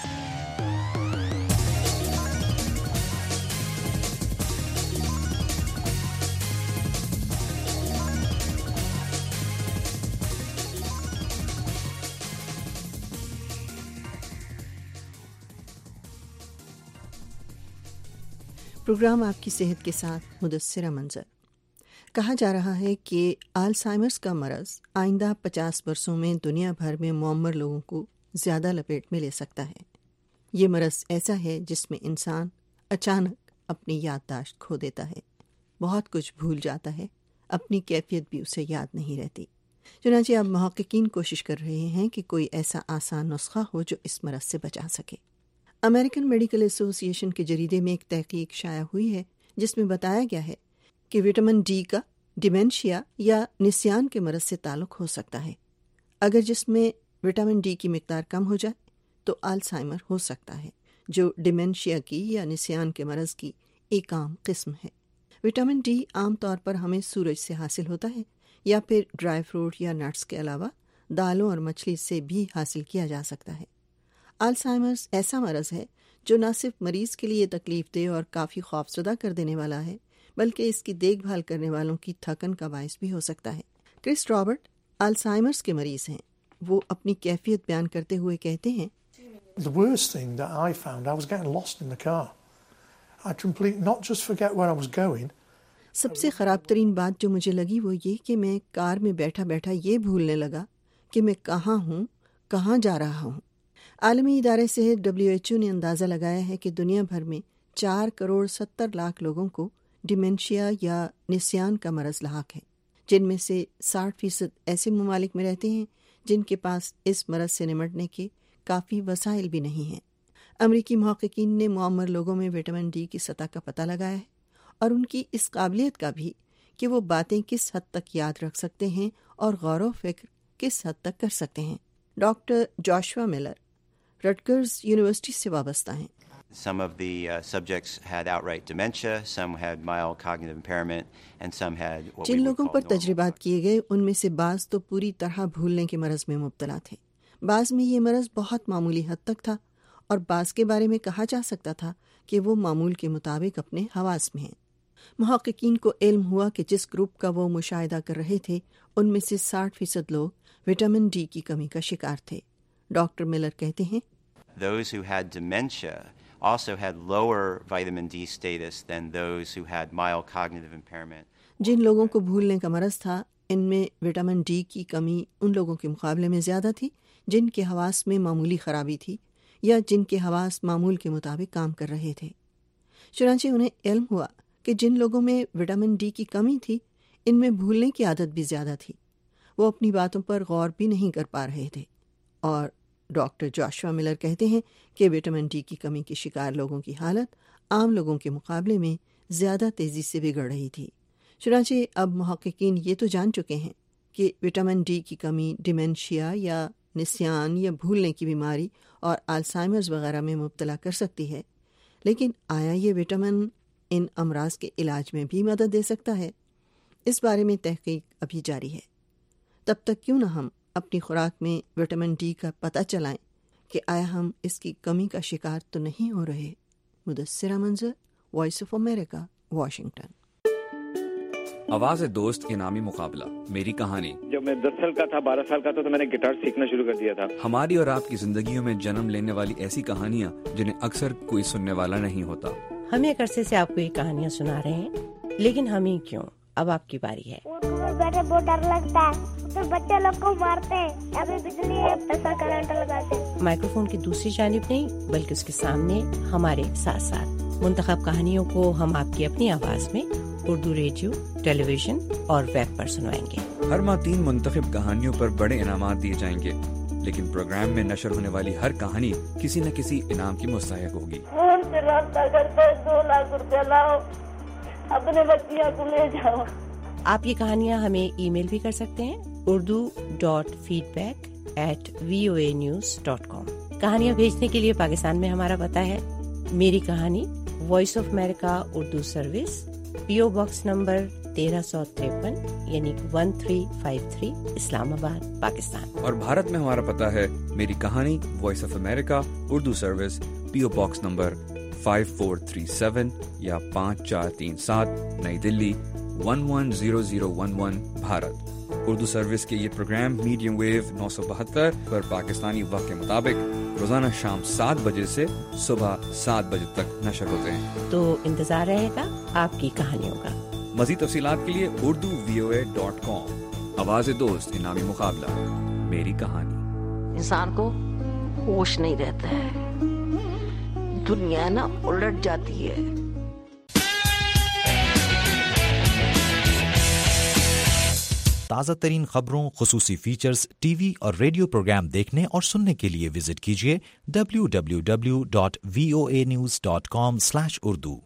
Programme آپ کی صحت کے ساتھ مدثرہ منظر۔ کہا جا رہا ہے کہ آلزائمرز کا مرض آئندہ پچاس برسوں میں دنیا بھر میں معمر لوگوں کو زیادہ لپیٹ میں لے سکتا ہے۔ یہ مرض ایسا ہے جس میں انسان اچانک اپنی یادداشت کھو دیتا ہے، بہت کچھ بھول جاتا ہے، اپنی کیفیت بھی اسے یاد نہیں رہتی۔ چنانچہ اب محققین کوشش کر رہے ہیں کہ کوئی ایسا آسان نسخہ ہو جو اس مرض سے بچا سکے۔ امریکن میڈیکل ایسوسی ایشن کے جریدے میں ایک تحقیق شائع ہوئی ہے جس میں بتایا گیا ہے کہ وٹامن ڈی کا ڈیمینشیا یا نسیان کے مرض سے تعلق ہو سکتا ہے۔ اگر جسم میں وٹامن ڈی کی مقدار کم ہو جائے تو آلزائمر ہو سکتا ہے، جو ڈیمینشیا کی یا نسیان کے مرض کی ایک عام قسم ہے۔ وٹامن ڈی عام طور پر ہمیں سورج سے حاصل ہوتا ہے یا پھر ڈرائی فروٹ یا نٹس کے علاوہ دالوں اور مچھلی سے بھی حاصل کیا جا سکتا ہے۔ آلزائمرز ایسا مرض ہے جو نہ صرف مریض کے لیے تکلیف دہ اور کافی خوفزدہ کر دینے والا ہے، بلکہ اس کی دیکھ بھال کرنے والوں کی تھکن کا باعث بھی ہو سکتا ہے۔ کرس رابرٹ آلزائمرز کے مریض ہیں۔ وہ اپنی کیفیت بیان کرتے ہوئے کہتے ہیں، The worst thing that I found, I was getting lost in the car. I completely not just forget where I was going. سب سے خراب ترین بات جو مجھے لگی وہ یہ کہ میں کار میں بیٹھا بیٹھا یہ بھولنے لگا کہ میں کہاں ہوں، کہاں جا رہا ہوں۔ عالمی ادارے صحت ڈبلیو ایچ او نے اندازہ لگایا ہے کہ دنیا بھر میں چار کروڑ ستر لاکھ لوگوں کو ڈیمینشیا یا نسیان کا مرض لاحق ہے، جن میں سے ساٹھ فیصد ایسے ممالک میں رہتے ہیں جن کے پاس اس مرض سے نمٹنے کے کافی وسائل بھی نہیں ہیں۔ امریکی محققین نے معمر لوگوں میں وٹامن ڈی کی سطح کا پتہ لگایا ہے اور ان کی اس قابلیت کا بھی کہ وہ باتیں کس حد تک یاد رکھ سکتے ہیں اور غور و فکر کس حد تک کر سکتے ہیں؟ Doctor Joshua Miller Rutgers university سے وابستہ ہیں۔ Some of the uh, subjects had outright dementia, some had mild cognitive impairment, and some had what جن we would لوگوں call پر normal. تجربات کیے گئے ان میں سے بعض تو پوری طرح بھولنے کے مرض میں مبتلا تھے، بعض میں یہ مرض بہت معمولی حد تک تھا، اور بعض کے بارے میں کہا جا سکتا تھا کہ وہ معمول کے مطابق اپنے حواس میں ہیں۔ محققین کو علم ہوا کہ جس گروپ کا وہ مشاہدہ کر رہے تھے ان میں سے ساٹھ فیصد لوگ وٹامن ڈی کی کمی کا شکار تھے۔ ڈاکٹر ملر کہتے ہیں Those who had dementia also had lower vitamin D status than those who had mild cognitive impairment. جن لوگوں کو بھولنے کا مرض تھا ان میں وٹامن ڈی کی کمی ان لوگوں کے مقابلے میں زیادہ تھی جن کے حواس میں معمولی خرابی تھی یا جن کے حواس معمول کے مطابق کام کر رہے تھے۔ چنانچہ انہیں علم ہوا کہ جن لوگوں میں وٹامن ڈی کی کمی تھی ان میں بھولنے کی عادت بھی زیادہ تھی، وہ اپنی باتوں پر غور بھی نہیں کر پا رہے تھے، اور ڈاکٹر جاشوا ملر کہتے ہیں کہ وٹامن ڈی کی کمی کے شکار لوگوں کی حالت عام لوگوں کے مقابلے میں زیادہ تیزی سے بگڑ رہی تھی۔ چنانچہ اب محققین یہ تو جان چکے ہیں کہ وٹامن ڈی کی کمی ڈیمنشیا یا نسیان یا بھولنے کی بیماری اور الزائمرز وغیرہ میں مبتلا کر سکتی ہے، لیکن آیا یہ وٹامن ان امراض کے علاج میں بھی مدد دے سکتا ہے؟ اس بارے میں تحقیق ابھی جاری ہے۔ تب تک کیوں نہ ہم اپنی خوراک میں وٹامن ڈی کا پتہ چلائیں کہ آیا ہم اس کی کمی کا شکار تو نہیں ہو رہے۔ مدثرہ Manzar, voice of America, Washington. آواز دوست انعامی مقابلہ، میری کہانی۔ جب میں دس سال کا تھا، بارہ سال کا تھا تو میں نے گٹار سیکھنا شروع کر دیا تھا۔ ہماری اور آپ کی زندگیوں میں جنم لینے والی ایسی کہانیاں جنہیں اکثر کوئی سننے والا نہیں ہوتا۔ ہم ایک عرصے سے آپ کو یہ کہانیاں سنا رہے ہیں، لیکن ہم ہی کیوں، اب آپ کی باری ہے۔ بیٹھے بہت ڈر لگتا ہے، پھر بچے لوگ کو مارتے ہیں، ابھی بجلی ہے ایسا کرنٹ لگاتے ہیں۔ مائکرو فون کی دوسری جانب نہیں بلکہ اس کے سامنے ہمارے ساتھ ساتھ منتخب کہانیوں کو ہم آپ کی اپنی آواز میں اردو ریڈیو، ٹیلی ویژن اور ویب پر سنوائیں گے۔ ہر ماہ تین منتخب کہانیوں پر بڑے انعامات دیے جائیں گے، لیکن پروگرام میں نشر ہونے والی ہر کہانی کسی نہ کسی انعام کی مستحق ہوگی۔ فون سے رابطہ کرتے دو لاکھ روپیہ لاؤ، اپنے بچیاں کو لے جاؤ۔ آپ یہ کہانیاں ہمیں ای میل بھی کر سکتے ہیں، Urdu dot feedback at V O A news dot com. کہانیاں بھیجنے کے لیے پاکستان میں ہمارا پتہ ہے میری کہانی، voice of America Urdu service, P O box number تیرہ سو تریپن یعنی one three five three, Islamabad, Pakistan. اور بھارت میں ہمارا پتہ ہے میری کہانی، voice of America Urdu service, P O box number five four three seven یا پانچ چار تین سات، نئی Dilli one one zero zero one one, Bharat. Urdu service کے یہ پروگرام میڈیم ویو نو سو بہتر پر پاکستانی وقت کے مطابق روزانہ شام سات بجے سے صبح سات بجے تک نشر ہوتے ہیں، تو انتظار رہے گا آپ کی کہانیوں کا۔ مزید تفصیلات کے لیے Urdu V O A dot کام۔ آواز دوست انعامی مقابلہ، میری کہانی۔ انسان کو ہوش نہیں رہتا ہے، دنیا نا الٹ جاتی ہے۔ تازہ ترین خبروں، خصوصی فیچرز، ٹی وی اور ریڈیو پروگرام دیکھنے اور سننے کے لیے وزٹ کیجیے W W W dot V O A news dot com slash Urdu.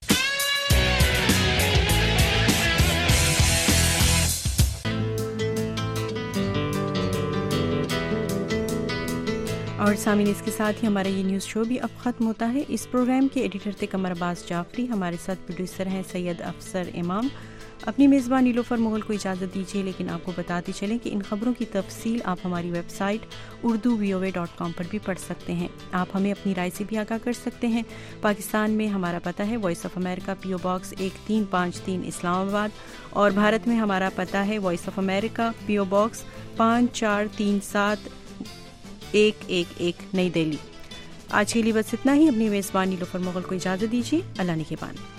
اور سامعین، اس کے ساتھ ہی ہمارا یہ نیوز شو بھی اب ختم ہوتا ہے۔ اس پروگرام کے ایڈیٹر تھے قمر عباس جعفری، ہمارے ساتھ پروڈیوسر ہیں سید افسر امام۔ اپنی میزبان نیلوفر مغل کو اجازت دیجیے، لیکن آپ کو بتاتے چلیں کہ ان خبروں کی تفصیل آپ ہماری website Urdu V O A dot com پر بھی پڑھ سکتے ہیں۔ آپ ہمیں اپنی رائے سے بھی آگاہ کر سکتے ہیں۔ پاکستان میں ہمارا پتہ ہے voice of America, P O box ایک تین پانچ تین، اسلام آباد، اور بھارت میں ہمارا پتہ ہے voice of America, P O box پانچ چار تین سات ایک ایک ایک، نئی دہلی۔ آج کے لیے بس اتنا ہی۔ اپنی میزبان نیلوفر مغل کو اجازت دیجیے۔ اللہ نگہبان۔